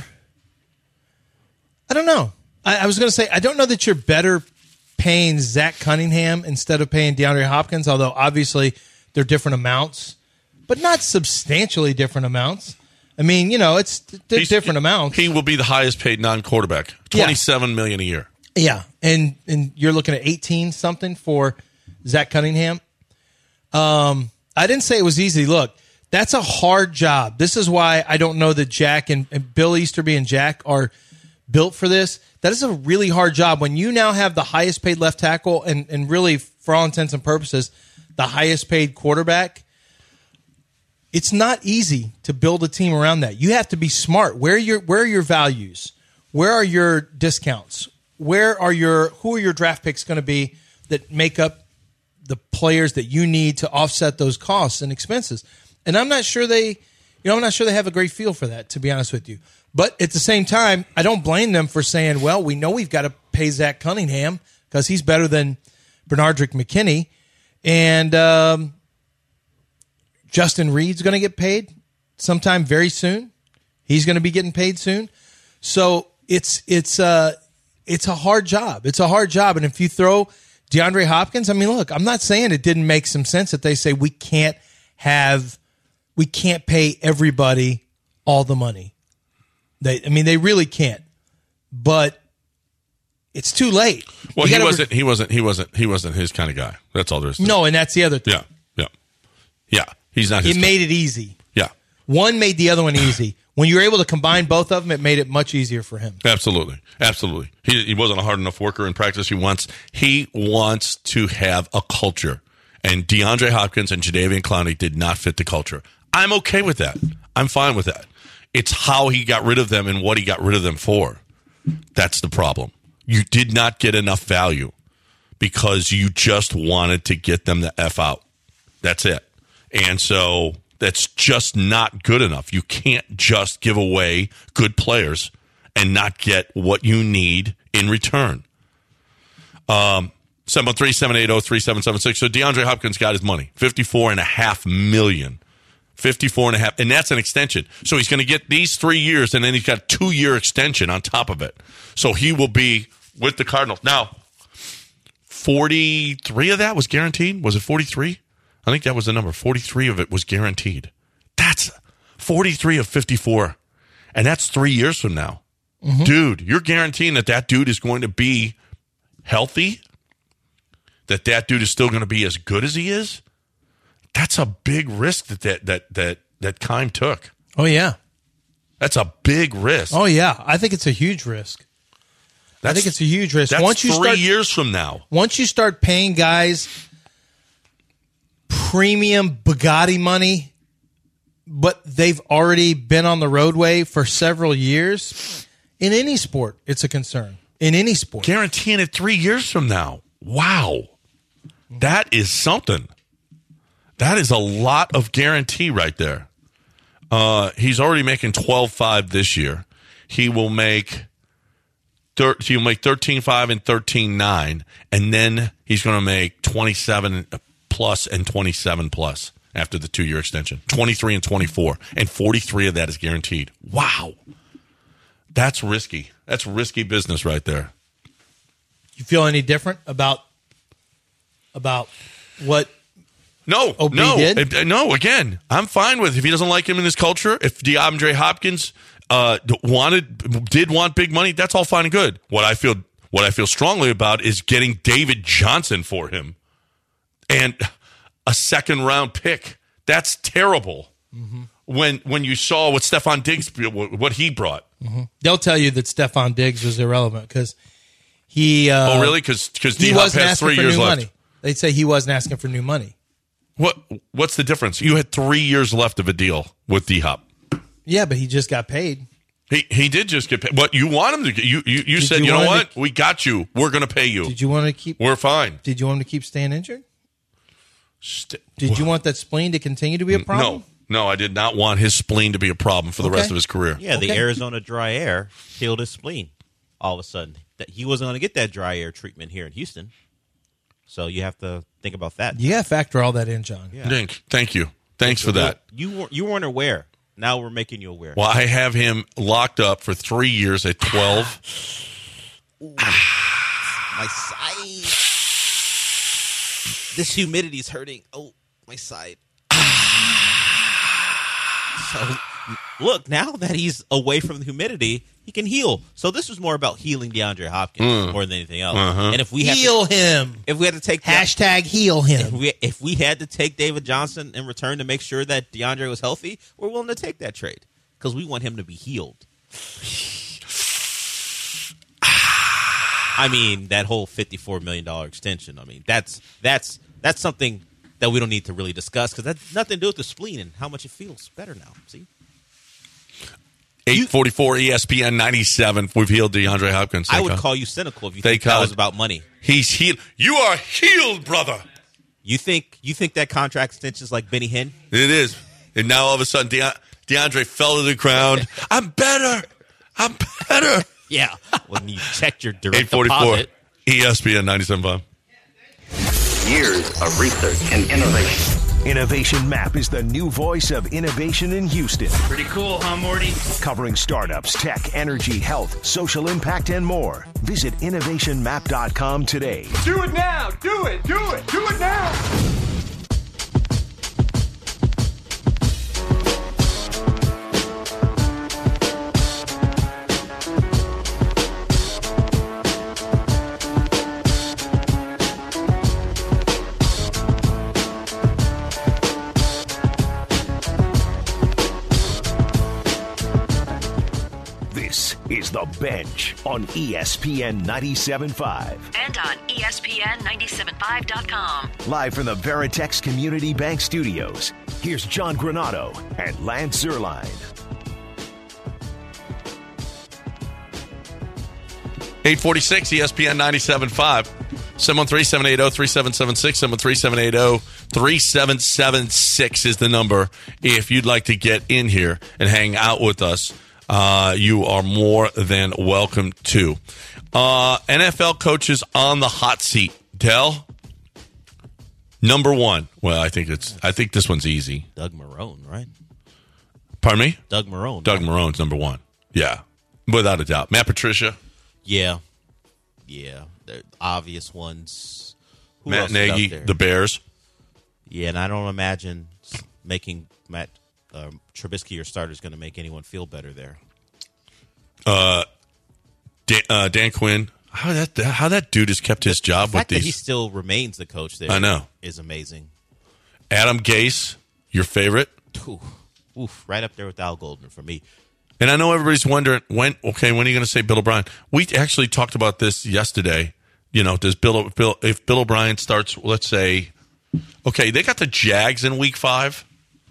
I don't know. I, I was going to say I don't know that you're better paying Zach Cunningham instead of paying DeAndre Hopkins, although obviously they're different amounts, but not substantially different amounts. I mean, you know, it's they're He's- different amounts. He will be the highest paid non-quarterback. Twenty-seven million a year. Yeah, and and you're looking at eighteen something for Zach Cunningham. Um, I didn't say it was easy. Look, that's a hard job. This is why I don't know that Jack and, and Bill Easterby and Jack are built for this. That is a really hard job when you now have the highest paid left tackle and, and really, for all intents and purposes, the highest paid quarterback. It's not easy to build a team around that. You have to be smart. Where are your where are your values? Where are your discounts? Where are your who are your draft picks going to be that make up the players that you need to offset those costs and expenses? And I'm not sure they, you know, I'm not sure they have a great feel for that, to be honest with you. But at the same time, I don't blame them for saying, well, we know we've got to pay Zach Cunningham because he's better than Bernardrick McKinney. And um, Justin Reed's going to get paid sometime very soon. He's going to be getting paid soon. So it's it's uh, it's a hard job. It's a hard job. And if you throw DeAndre Hopkins, I mean, look, I'm not saying it didn't make some sense that they say we can't have, we can't pay everybody all the money. They, I mean, they really can't, but it's too late. Well, You he gotta wasn't. He wasn't. He wasn't. He wasn't his kind of guy. That's all there is. To No, and that's the other thing. Yeah. Yeah. Yeah. He's not. His It made kind. it easy. Yeah. One made the other one easy. When you were able to combine both of them, it made it much easier for him. Absolutely. Absolutely. He he wasn't a hard enough worker in practice. He wants. He wants to have a culture, And DeAndre Hopkins and Jadeveon Clowney did not fit the culture. I'm okay with that. I'm fine with that. It's how he got rid of them and what he got rid of them for. That's the problem. You did not get enough value because you just wanted to get them the F out. That's it. And so that's just not good enough. You can't just give away good players and not get what you need in return. Um, seven one three, seven eight zero, three seven seven six. So DeAndre Hopkins got his money, fifty-four and a half million. fifty-four and a half, and that's an extension. So he's going to get these three years, and then he's got a two-year extension on top of it. So he will be with the Cardinals. Now, forty-three of that was guaranteed? Was it forty-three? I think that was the number. forty-three of it was guaranteed. That's forty-three of fifty-four, and that's three years from now. Mm-hmm. Dude, you're guaranteeing that that dude is going to be healthy, that that dude is still going to be as good as he is? That's a big risk that that that that, that Keim took. Oh, yeah. That's a big risk. Oh, yeah. I think it's a huge risk. That's, I think it's a huge risk. That's once you three start, years from now. Once you start paying guys premium Bugatti money, but they've already been on the roadway for several years, in any sport, it's a concern. In any sport. Guaranteeing it three years from now. Wow. That is something. That is a lot of guarantee right there. Uh, he's already making twelve five this year. He will make thir- he'll make thirteen five and thirteen nine, and then he's going to make twenty-seven plus and twenty-seven plus after the two-year extension. twenty-three and twenty-four, and forty-three of that is guaranteed. Wow. That's risky. That's risky business right there. You feel any different about about what No, O B no, did? Uh, no. Again, I'm fine with if he doesn't like him in his culture. If DeAndre Hopkins uh, wanted, did want big money, that's all fine and good. What I feel, what I feel strongly about is getting David Johnson for him and a second round pick. That's terrible. Mm-hmm. When when you saw what Stephon Diggs, what he brought, mm-hmm. They'll tell you that Stephon Diggs was irrelevant because he. Uh, oh, really? Because because he D-Hop wasn't has asking three for years new left. money. They'd say he wasn't asking for new money. What what's the difference? You had three years left of a deal with D-Hop. Yeah, but he just got paid. He he did just get paid. What you want him to get? You you, you said you you know want him what? to- We got you. We're going to pay you. Did you want to keep? We're fine. Did you want him to keep staying injured? St- Did you want that spleen to continue to be a problem? No, no, I did not want his spleen to be a problem for the Okay. rest of his career. Yeah, the Okay. Arizona dry air killed his spleen all of a sudden. That he wasn't going to get that dry air treatment here in Houston. So you have to think about that. You got to factor all that in, John. Yeah. Thank, thank you. Thanks for that. You weren't, you weren't aware. Now we're making you aware. Well, I have him locked up for three years at twelve. My side. This humidity's hurting. Oh, my side. So, look, now that he's away from the humidity, he can heal. So this was more about healing DeAndre Hopkins Mm. more than anything else. Uh-huh. And if we had Heal to, him. if we had to take that- Hashtag heal if him. we if we had to take David Johnson in return to make sure that DeAndre was healthy, we're willing to take that trade because we want him to be healed. I mean, that whole fifty-four million dollars extension. I mean, that's that's that's something that we don't need to really discuss because that's nothing to do with the spleen and how much it feels better now. See, eight forty-four E S P N ninety-seven. We've healed DeAndre Hopkins. I Thank would God. call you cynical if you Thank think that God. was about money. He's healed. You are healed, brother. You think you think that contract extension is like Benny Hinn? It is. And now all of a sudden, De- DeAndre fell to the ground. I'm better. I'm better. Yeah, when you checked your direct eight forty-four deposit. E S P N ninety-seven point five. Years of research and innovation. Innovation Map is the new voice of innovation in Houston. Pretty cool, huh, Morty? Covering startups, tech, energy, health, social impact, and more. Visit innovation map dot com today. Do it now! Do it! Do it! Do it now! This is The Bench on E S P N ninety-seven point five. And on E S P N ninety-seven five dot com. Live from the Veritex Community Bank Studios, here's John Granado and Lance Zierlein. eight forty-six E S P N ninety-seven point five. seven one three, seven eight zero, three seven seven six. seven one three, seven eight zero, three seven seven six is the number. If you'd like to get in here and hang out with us, uh, you are more than welcome to. Uh, N F L coaches on the hot seat. Dell, number one. Well, I think it's. I think this one's easy. Doug Marrone, right? Pardon me? Doug Marrone. Doug Marrone's number one. Yeah, without a doubt. Matt Patricia. Yeah. Yeah. The obvious ones. Who Matt else is out Nagy, there? the Bears. Yeah, and I don't imagine making Matt uh, Trubisky your starter is going to make anyone feel better there. Uh, Dan, uh, Dan Quinn. How that how that dude has kept his job The fact with that he these. still remains the coach there I know. is amazing. Adam Gase, your favorite. Oof, oof, right up there with Al Goldman for me. And I know everybody's wondering when. Okay, when are you going to say Bill O'Brien? We actually talked about this yesterday. You know, does Bill, Bill if Bill O'Brien starts? Let's say, okay, they got the Jags in Week Five,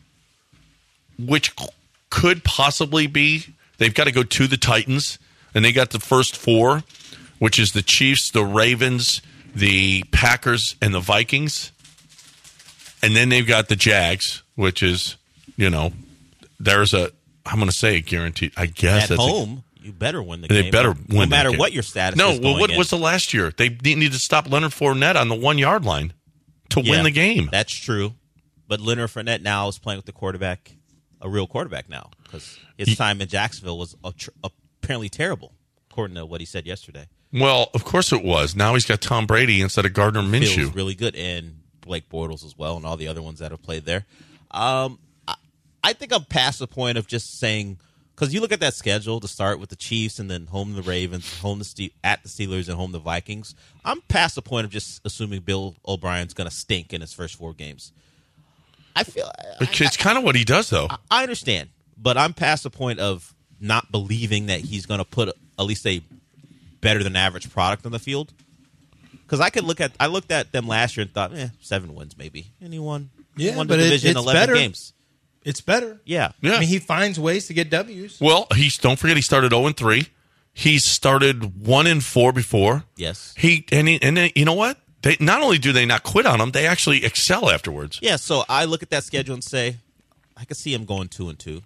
which could possibly be. They've got to go to the Titans, and they got the first four, which is the Chiefs, the Ravens, the Packers, and the Vikings, and then they've got the Jags, which is, you know, there's a. I'm going to say guaranteed. I guess At that's home, a, you better win the they game. better no win. matter that game. what your status no, is. No, well, what in. was the last year? They needed to stop Leonard Fournette on the one yard line to Yeah, win the game. That's true. But Leonard Fournette now is playing with the quarterback, a real quarterback now, because his He- time in Jacksonville was a tr- apparently terrible, according to what he said yesterday. Well, of course it was. Now he's got Tom Brady instead of Gardner Minshew. Feels really good, and Blake Bortles as well, and all the other ones that have played there. Um, I, I think I'm past the point of just saying, because you look at that schedule to start with the Chiefs and then home the Ravens, home the Ste- at the Steelers, and home the Vikings. I'm past the point of just assuming Bill O'Brien's going to stink in his first four games. I feel It's kind of what he does, though. I, I understand, but I'm past the point of not believing that he's going to put a, at least a better than average product on the field. Because I could look at, I looked at them last year and thought, eh, seven wins maybe. And he won, he Yeah, won but the it- division it's eleven better. games. It's better. Yeah. Yeah. I mean, he finds ways to get W's. Well, he's don't forget he started zero and three. He's started one and four before. Yes. He and he, and then, you know what? They not only do they not quit on him, they actually excel afterwards. Yeah, so I look at that schedule and say, I could see him going two and two.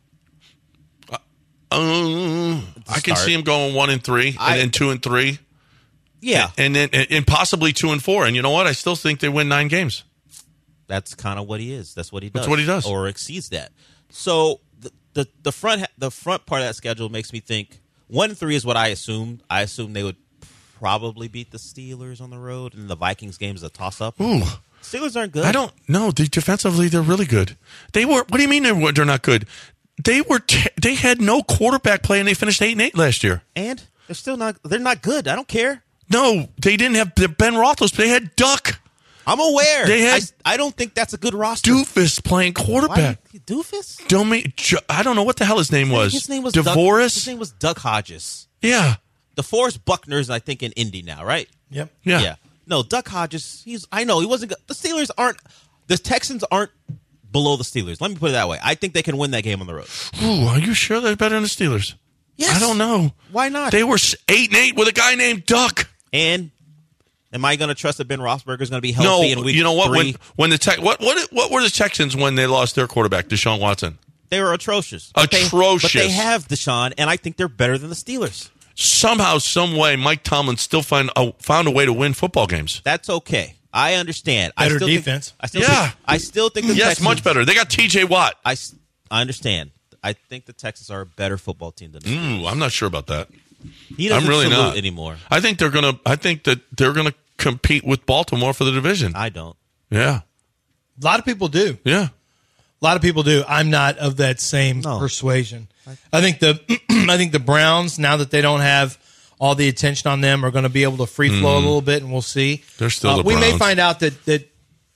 Um, I can start. see him going one and three, and I- then two and three. Yeah. and then and possibly two and four. And you know what? I still think they win nine games. That's kind of what he is. That's what he does. That's what he does. Or exceeds that. So the, the the front the front part of that schedule makes me think one and three is what I assumed. I assumed they would probably beat the Steelers on the road, and the Vikings game is a toss up. Ooh. Steelers aren't good. I don't know. The defensively, they're really good. They were. What do you mean they were, they're not good? They were. T- they had no quarterback play, and they finished eight and eight last year. And they're still not. They're not good. I don't care. No, they didn't have the Ben Roethlisberger. They had Duck. I'm aware. They had I, I don't think that's a good roster. Doofus playing quarterback. Why, Doofus? Domi- Jo- I don't know what the hell his name was. His name was DeVoris. Doug, his name was Doug Hodges. Yeah. DeForest Buckner's, I think, in Indy now, right? Yep. Yeah. Yeah. No, Duck Hodges. He's. I know he wasn't good. The Steelers aren't. The Texans aren't below the Steelers. Let me put it that way. I think they can win that game on the road. Ooh, are you sure they're better than the Steelers? Yes. I don't know. Why not? They were s- eight and eight with a guy named Duck. And am I going to trust that Ben Roethlisberger is going to be No, healthy in week you know what? three? When when the tech, what what what were the Texans when they lost their quarterback, Deshaun Watson? They were atrocious. But they- Atrocious. But they have Deshaun, and I think they're better than the Steelers. Somehow, some way, Mike Tomlin still find a, found a way to win football games. That's okay. I understand. I Better still defense. Think, I still Yeah. Think, I still think the Yes, Texans, much better. They got T J Watt. I, s- I understand. I think the Texans are a better football team than the Steelers. Ooh, I'm not sure about that. He doesn't I'm really salute not anymore. I think they're gonna. I think that they're gonna compete with Baltimore for the division. I don't. Yeah, A lot of people do. yeah. A lot of people do. I'm not of that same No. persuasion. I think the I think the Browns, now that they don't have all the attention on them, are going to be able to free flow a little bit, and we'll see. They're still Uh, the we may Browns. find out that that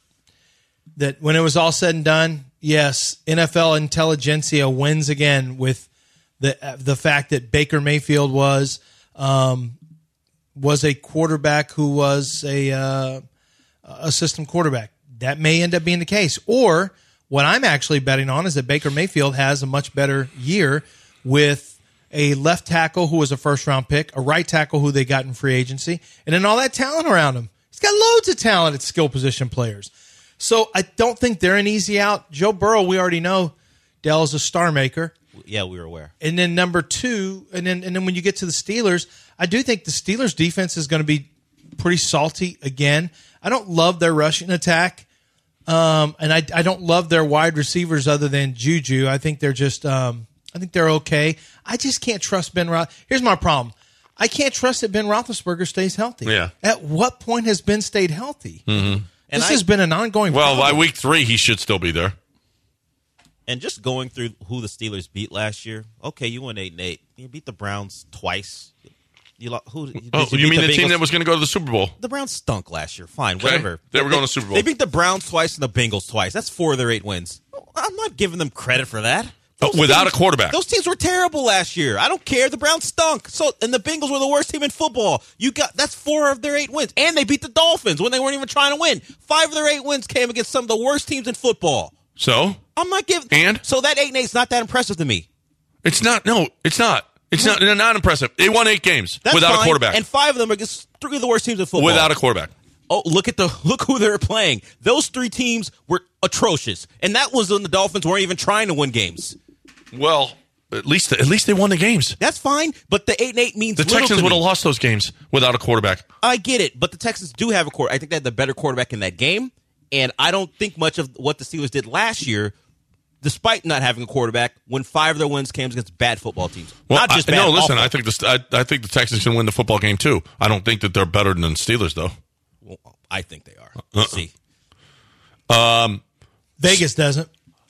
that when it was all said and done, yes, N F L intelligentsia wins again with the the fact that Baker Mayfield was um, was a quarterback who was a uh, a system quarterback. That may end up being the case. Or what I'm actually betting on is that Baker Mayfield has a much better year with a left tackle who was a first-round pick, a right tackle who they got in free agency, and then all that talent around him. He's got loads of talented skill position players. So I don't think they're an easy out. Joe Burrow, we already know, Dell is a star maker. Yeah, we were aware. And then number two, and then and then when you get to the Steelers, I do think the Steelers defense is going to be pretty salty again. I don't love their rushing attack. Um, and I, I don't love their wide receivers other than Juju. I think they're just um, I think they're okay. I just can't trust Ben Roth. Here's my problem. I can't trust that Ben Roethlisberger stays healthy. Yeah. At what point has Ben stayed healthy? Mm-hmm. This I, has been an ongoing Well, problem. by week three, he should still be there. And just going through who the Steelers beat last year, okay, you went eight and eight. You beat the Browns twice. You lo- who? Did Oh, you you beat mean the, the team Bengals? that was going to go to the Super Bowl? The Browns stunk last year. Fine, Okay. whatever. They were going to the Super Bowl. They beat the Browns twice and the Bengals twice. That's four of their eight wins. I'm not giving them credit for that. Oh, without a quarterback. Those teams were terrible last year. I don't care. The Browns stunk. So and the Bengals were the worst team in football. You got that's four of their eight wins. And they beat the Dolphins when they weren't even trying to win. Five of their eight wins came against some of the worst teams in football. So? I'm not giving And? So that eight and eight is not that impressive to me. It's not. No, it's not. It's not not impressive. They won eight games That's without fine. a quarterback. And five of them are against three of the worst teams in football. Without a quarterback. Oh, look at the look who they're playing. Those three teams were atrocious. And that was when the Dolphins weren't even trying to win games. Well, at least at least they won the games. That's fine, but the eight and eight means The little Texans to would have me. lost those games without a quarterback. I get it, but the Texans do have a quarterback. I think they had the better quarterback in that game, and I don't think much of what the Steelers did last year, despite not having a quarterback, when five of their wins came against bad football teams. Well, not just I, bad. no. Listen, awful. I think the I, I think the Texans can win the football game too. I don't think that they're better than the Steelers though. Well, I think they are. We'll see. Um, Vegas doesn't.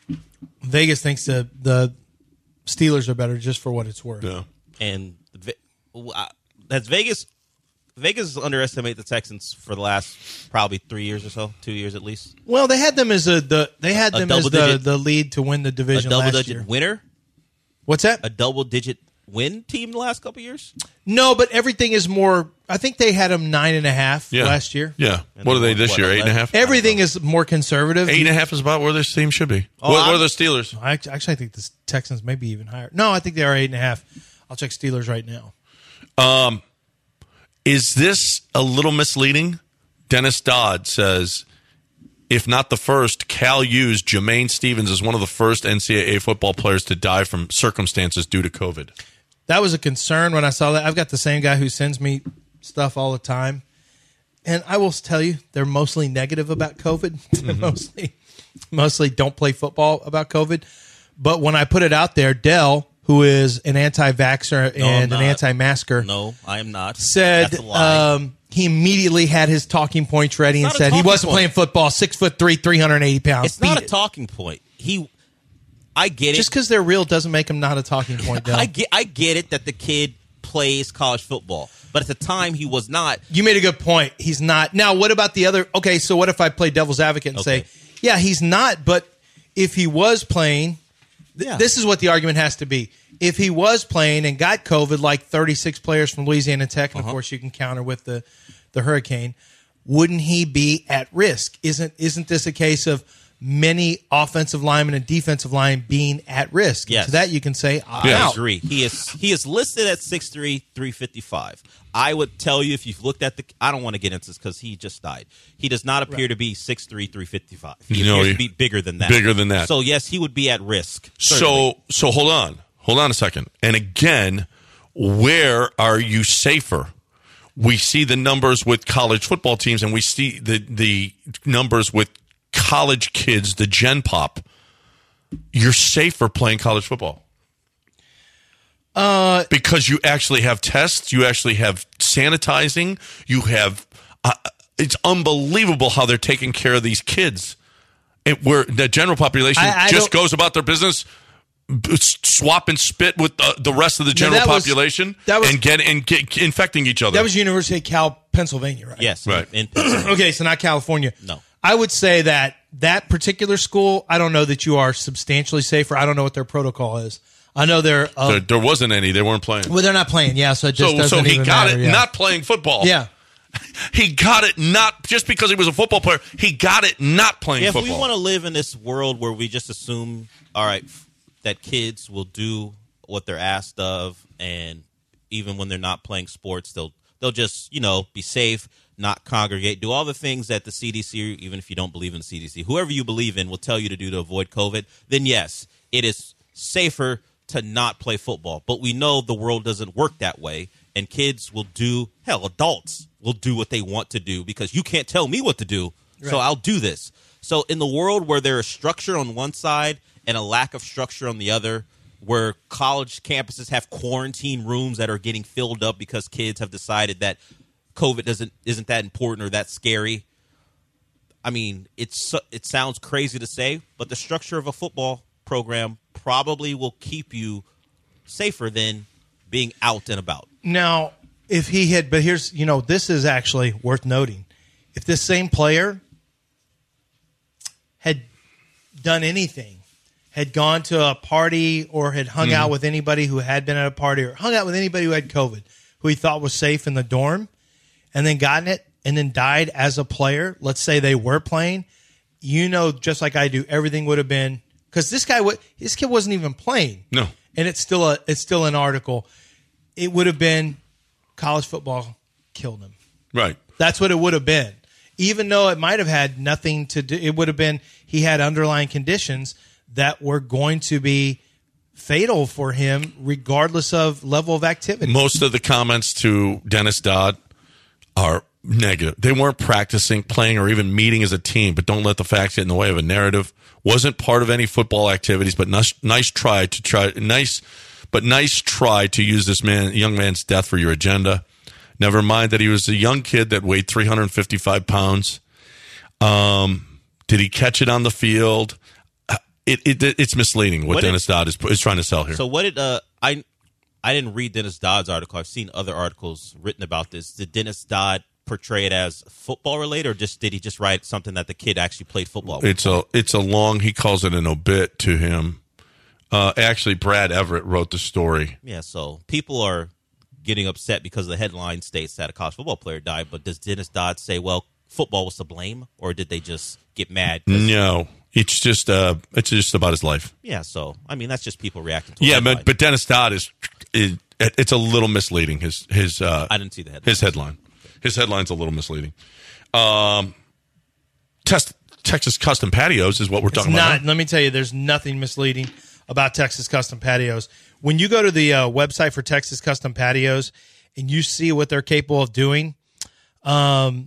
Vegas thinks the the Steelers are better just for what it's worth. Yeah. And Ve- uh, that's Vegas. Vegas underestimate the Texans for the last probably three years or so, two years at least. Well, they had them as a the they had A them as the, double-digit- the lead to win the A division double last digit year. winner, What's that? a double digit win team the last couple years. No, but everything is more. I think they had them nine and a half Yeah. last year. Yeah. And What are they they this won, year? what, Eight and a eleven? half. Everything is more conservative. Eight and a half is about where this team should be. Oh, what, what I'm- are the Steelers? I act- actually I think the Texans may be even higher. No, I think they are eight and a half. I'll check Steelers right now. Um, is this a little misleading? Dennis Dodd says, if not the first, Cal used Jermaine Stevens as one of the first N C double A football players to die from circumstances due to COVID. That was a concern when I saw that. I've got the same guy who sends me stuff all the time. And I will tell you, they're mostly negative about COVID. They're mostly, mostly don't play football about COVID. But when I put it out there, Dell, who is an anti-vaxxer No, I'm and an not. anti-masker, No, I am not. said That's a lie. um, he immediately had his talking points ready and It's not a said he talking wasn't point. playing football, six foot three, three hundred eighty pounds. It's not Beat a it. talking point. He, I get Just it. because they're real doesn't make them not a talking point, Dell. I get, I get it that the kid plays college football, but at the time he was not. You made a good point. He's not. Now, what about the other? Okay, so what if I play devil's advocate and Okay. say, yeah, he's not, but if he was playing, th- Yeah. this is what the argument has to be. If he was playing and got COVID, like thirty-six players from Louisiana Tech, and Uh-huh. of course you can counter with the, the hurricane, wouldn't he be at risk? Isn't isn't this a case of many offensive linemen and defensive line being at risk? And Yes. to that you can say, I'm I out. agree. He is he is listed at six three, three fifty-five. I would tell you if you've looked at the. I don't want to get into this because he just died. He does not appear to be six three, three fifty-five. He No, appears he- to be bigger than that. bigger than that. So yes, he would be at risk. certainly. So, so hold on. Hold on a second. And again, where are you safer? We see the numbers with college football teams, and we see the, the numbers with college kids, the Gen Pop. You're safer playing college football. Uh, because you actually have tests, you actually have sanitizing, you have. Uh, it's unbelievable how they're taking care of these kids. It, where the general population I- I just don't- goes about their business, b- swap and spit with uh, the rest of the general that was- population, that was- and get and get infecting each other. that was University of Cal, Pennsylvania, right? Yes, Right. In, Okay, so not California. No. I would say that that particular school, I don't know that you are substantially safer. I don't know what their protocol is. I know they're. Uh, there, there wasn't any. They weren't playing. Well, they're not playing. Yeah, so it just so, doesn't so he even got matter, it yeah. not playing football. Yeah. He got it not just because he was a football player. He got it not playing yeah, football. If we want to live in this world where we just assume, all right, that kids will do what they're asked of, and even when they're not playing sports, they'll they'll just, you know, be safe, not congregate, do all the things that the C D C, even if you don't believe in the C D C, whoever you believe in will tell you to do to avoid COVID, then yes, it is safer to not play football. But we know the world doesn't work that way, and kids will do, hell, adults will do what they want to do because you can't tell me what to do, so Right. I'll do this. So in the world where there is structure on one side and a lack of structure on the other, where college campuses have quarantine rooms that are getting filled up because kids have decided that COVID doesn't isn't that important or that scary. I mean, it's it sounds crazy to say, but the structure of a football program probably will keep you safer than being out and about. Now, if he had, but here's, you know, this is actually worth noting. If this same player had done anything, had gone to a party or had hung Mm-hmm. out with anybody who had been at a party or hung out with anybody who had COVID, who he thought was safe in the dorm, and then gotten it and then died as a player, let's say they were playing, you know, just like I do, everything would have been, because this guy, wa- this kid wasn't even playing. No. And it's still a, it's still an article. It would have been college football killed him. Right. That's what it would have been. Even though it might have had nothing to do, it would have been he had underlying conditions that were going to be fatal for him regardless of level of activity. Most of the comments to Dennis Dodd are negative. They weren't practicing, playing, or even meeting as a team, but don't let the facts get in the way of a narrative. Wasn't part of any football activities, but nice, nice try to try, nice, but nice try to use this man, young man's death for your agenda. Never mind that he was a young kid that weighed three hundred fifty-five pounds. Um, did he catch it on the field? It, it it's misleading what, What Dennis did- Dodd is is trying to sell here. So what did uh I I didn't read Dennis Dodd's article. I've seen other articles written about this. Did Dennis Dodd portray it as football related, or just did he just write something that the kid actually played football with? It's a it's a long. He calls it an obit to him. Uh, actually, Brad Everett wrote the story. Yeah, so people are getting upset because the headline states that a college football player died, but does Dennis Dodd say, well, football was to blame, or did they just get mad? 'cause- No, it's just uh, it's just about his life. Yeah, so I mean that's just people reacting to. a Yeah, headline. but but Dennis Dodd is, is it's a little misleading. His his uh, I didn't see the headline. his headline. His headline's a little misleading. Um, test, Texas Custom Patios is what we're It's talking not. about. Let me tell you, there's nothing misleading about Texas Custom Patios. When you go to the uh, website for Texas Custom Patios and you see what they're capable of doing, um,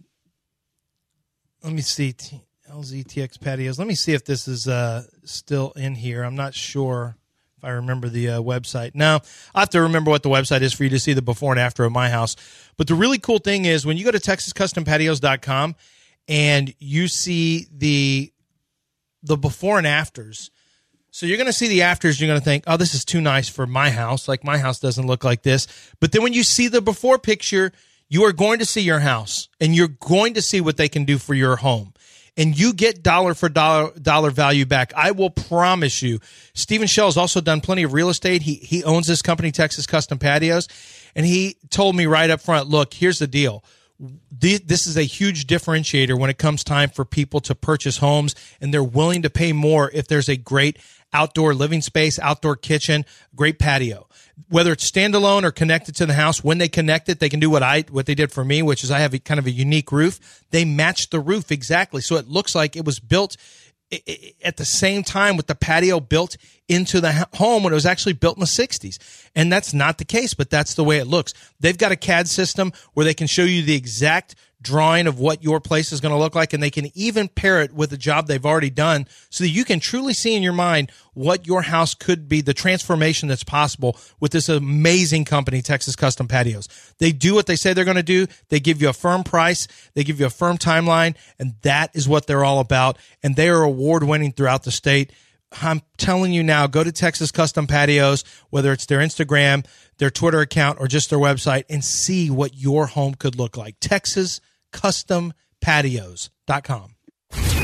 let me see, T- L Z T X Patios. Let me see if this is uh, still in here. I'm not sure if I remember the uh, website. Now, I have to remember what the website is for you to see the before and after of my house. But the really cool thing is when you go to texas custom patios dot com and you see the the before and afters. So you're going to see the afters. You're going to think, oh, this is too nice for my house. Like my house doesn't look like this. But then when you see the before picture, you are going to see your house and you're going to see what they can do for your home. And you get dollar for dollar dollar value back. I will promise you. Stephen Shell has also done plenty of real estate. He he owns this company, Texas Custom Patios. And he told me right up front, look, here's the deal. This is a huge differentiator when it comes time for people to purchase homes, and they're willing to pay more if there's a great outdoor living space, outdoor kitchen, great patio. Whether it's standalone or connected to the house, when they connect it, they can do what I what they did for me, which is I have a kind of a unique roof. They match the roof exactly, so it looks like it was built at the same time with the patio built into the home when it was actually built in the sixties. And that's not the case, but that's the way it looks. They've got a C A D system where they can show you the exact drawing of what your place is going to look like, and they can even pair it with a job they've already done so that you can truly see in your mind what your house could be, the transformation that's possible with this amazing company, Texas Custom Patios. They do what they say they're going to do. They give you a firm price. They give you a firm timeline, and that is what they're all about, and they are award-winning throughout the state. I'm telling you now, go to Texas Custom Patios, whether it's their Instagram, their Twitter account, or just their website, and see what your home could look like. texas custom patios dot com.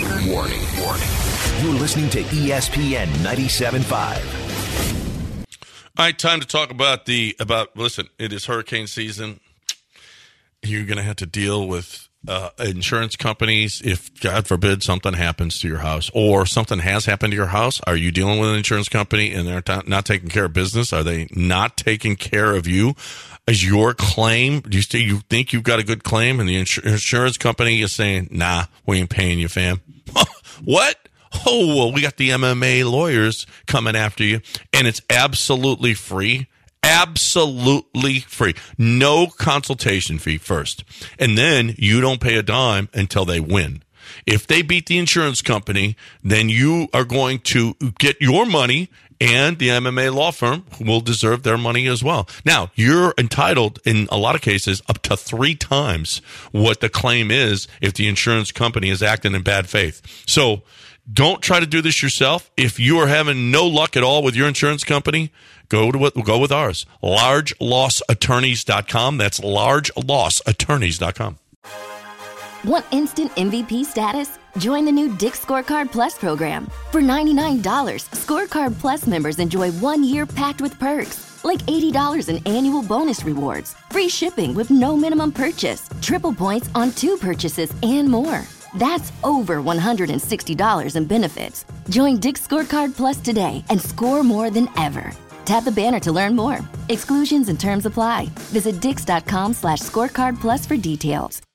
Warning, warning. You're listening to E S P N ninety-seven point five. All right, time to talk about the about. Listen, it is hurricane season. You're going to have to deal with uh, insurance companies if, God forbid, something happens to your house or something has happened to your house. Are you dealing with an insurance company and they're t- not taking care of business? Are they not taking care of you? Is your claim? Do you still you think you've got a good claim, and the insur- insurance company is saying, "Nah, we ain't paying you, fam." What? Oh, well, we got the M M A lawyers coming after you, and it's absolutely free. Absolutely free. No consultation fee first. And then you don't pay a dime until they win. If they beat the insurance company, then you are going to get your money, and the M M A law firm will deserve their money as well. Now, you're entitled, in a lot of cases, up to three times what the claim is if the insurance company is acting in bad faith. So don't try to do this yourself. If you are having no luck at all with your insurance company, go to what go with ours. large loss attorneys dot com. That's large loss attorneys dot com. Want instant M V P status? Join the new Dick's Scorecard Plus program. For ninety-nine dollars, Scorecard Plus members enjoy one year packed with perks, like eighty dollars in annual bonus rewards, free shipping with no minimum purchase, triple points on two purchases, and more. That's over one hundred sixty dollars in benefits. Join Dick's Scorecard Plus today and score more than ever. Tap the banner to learn more. Exclusions and terms apply. Visit dix dot com slash scorecard plus for details.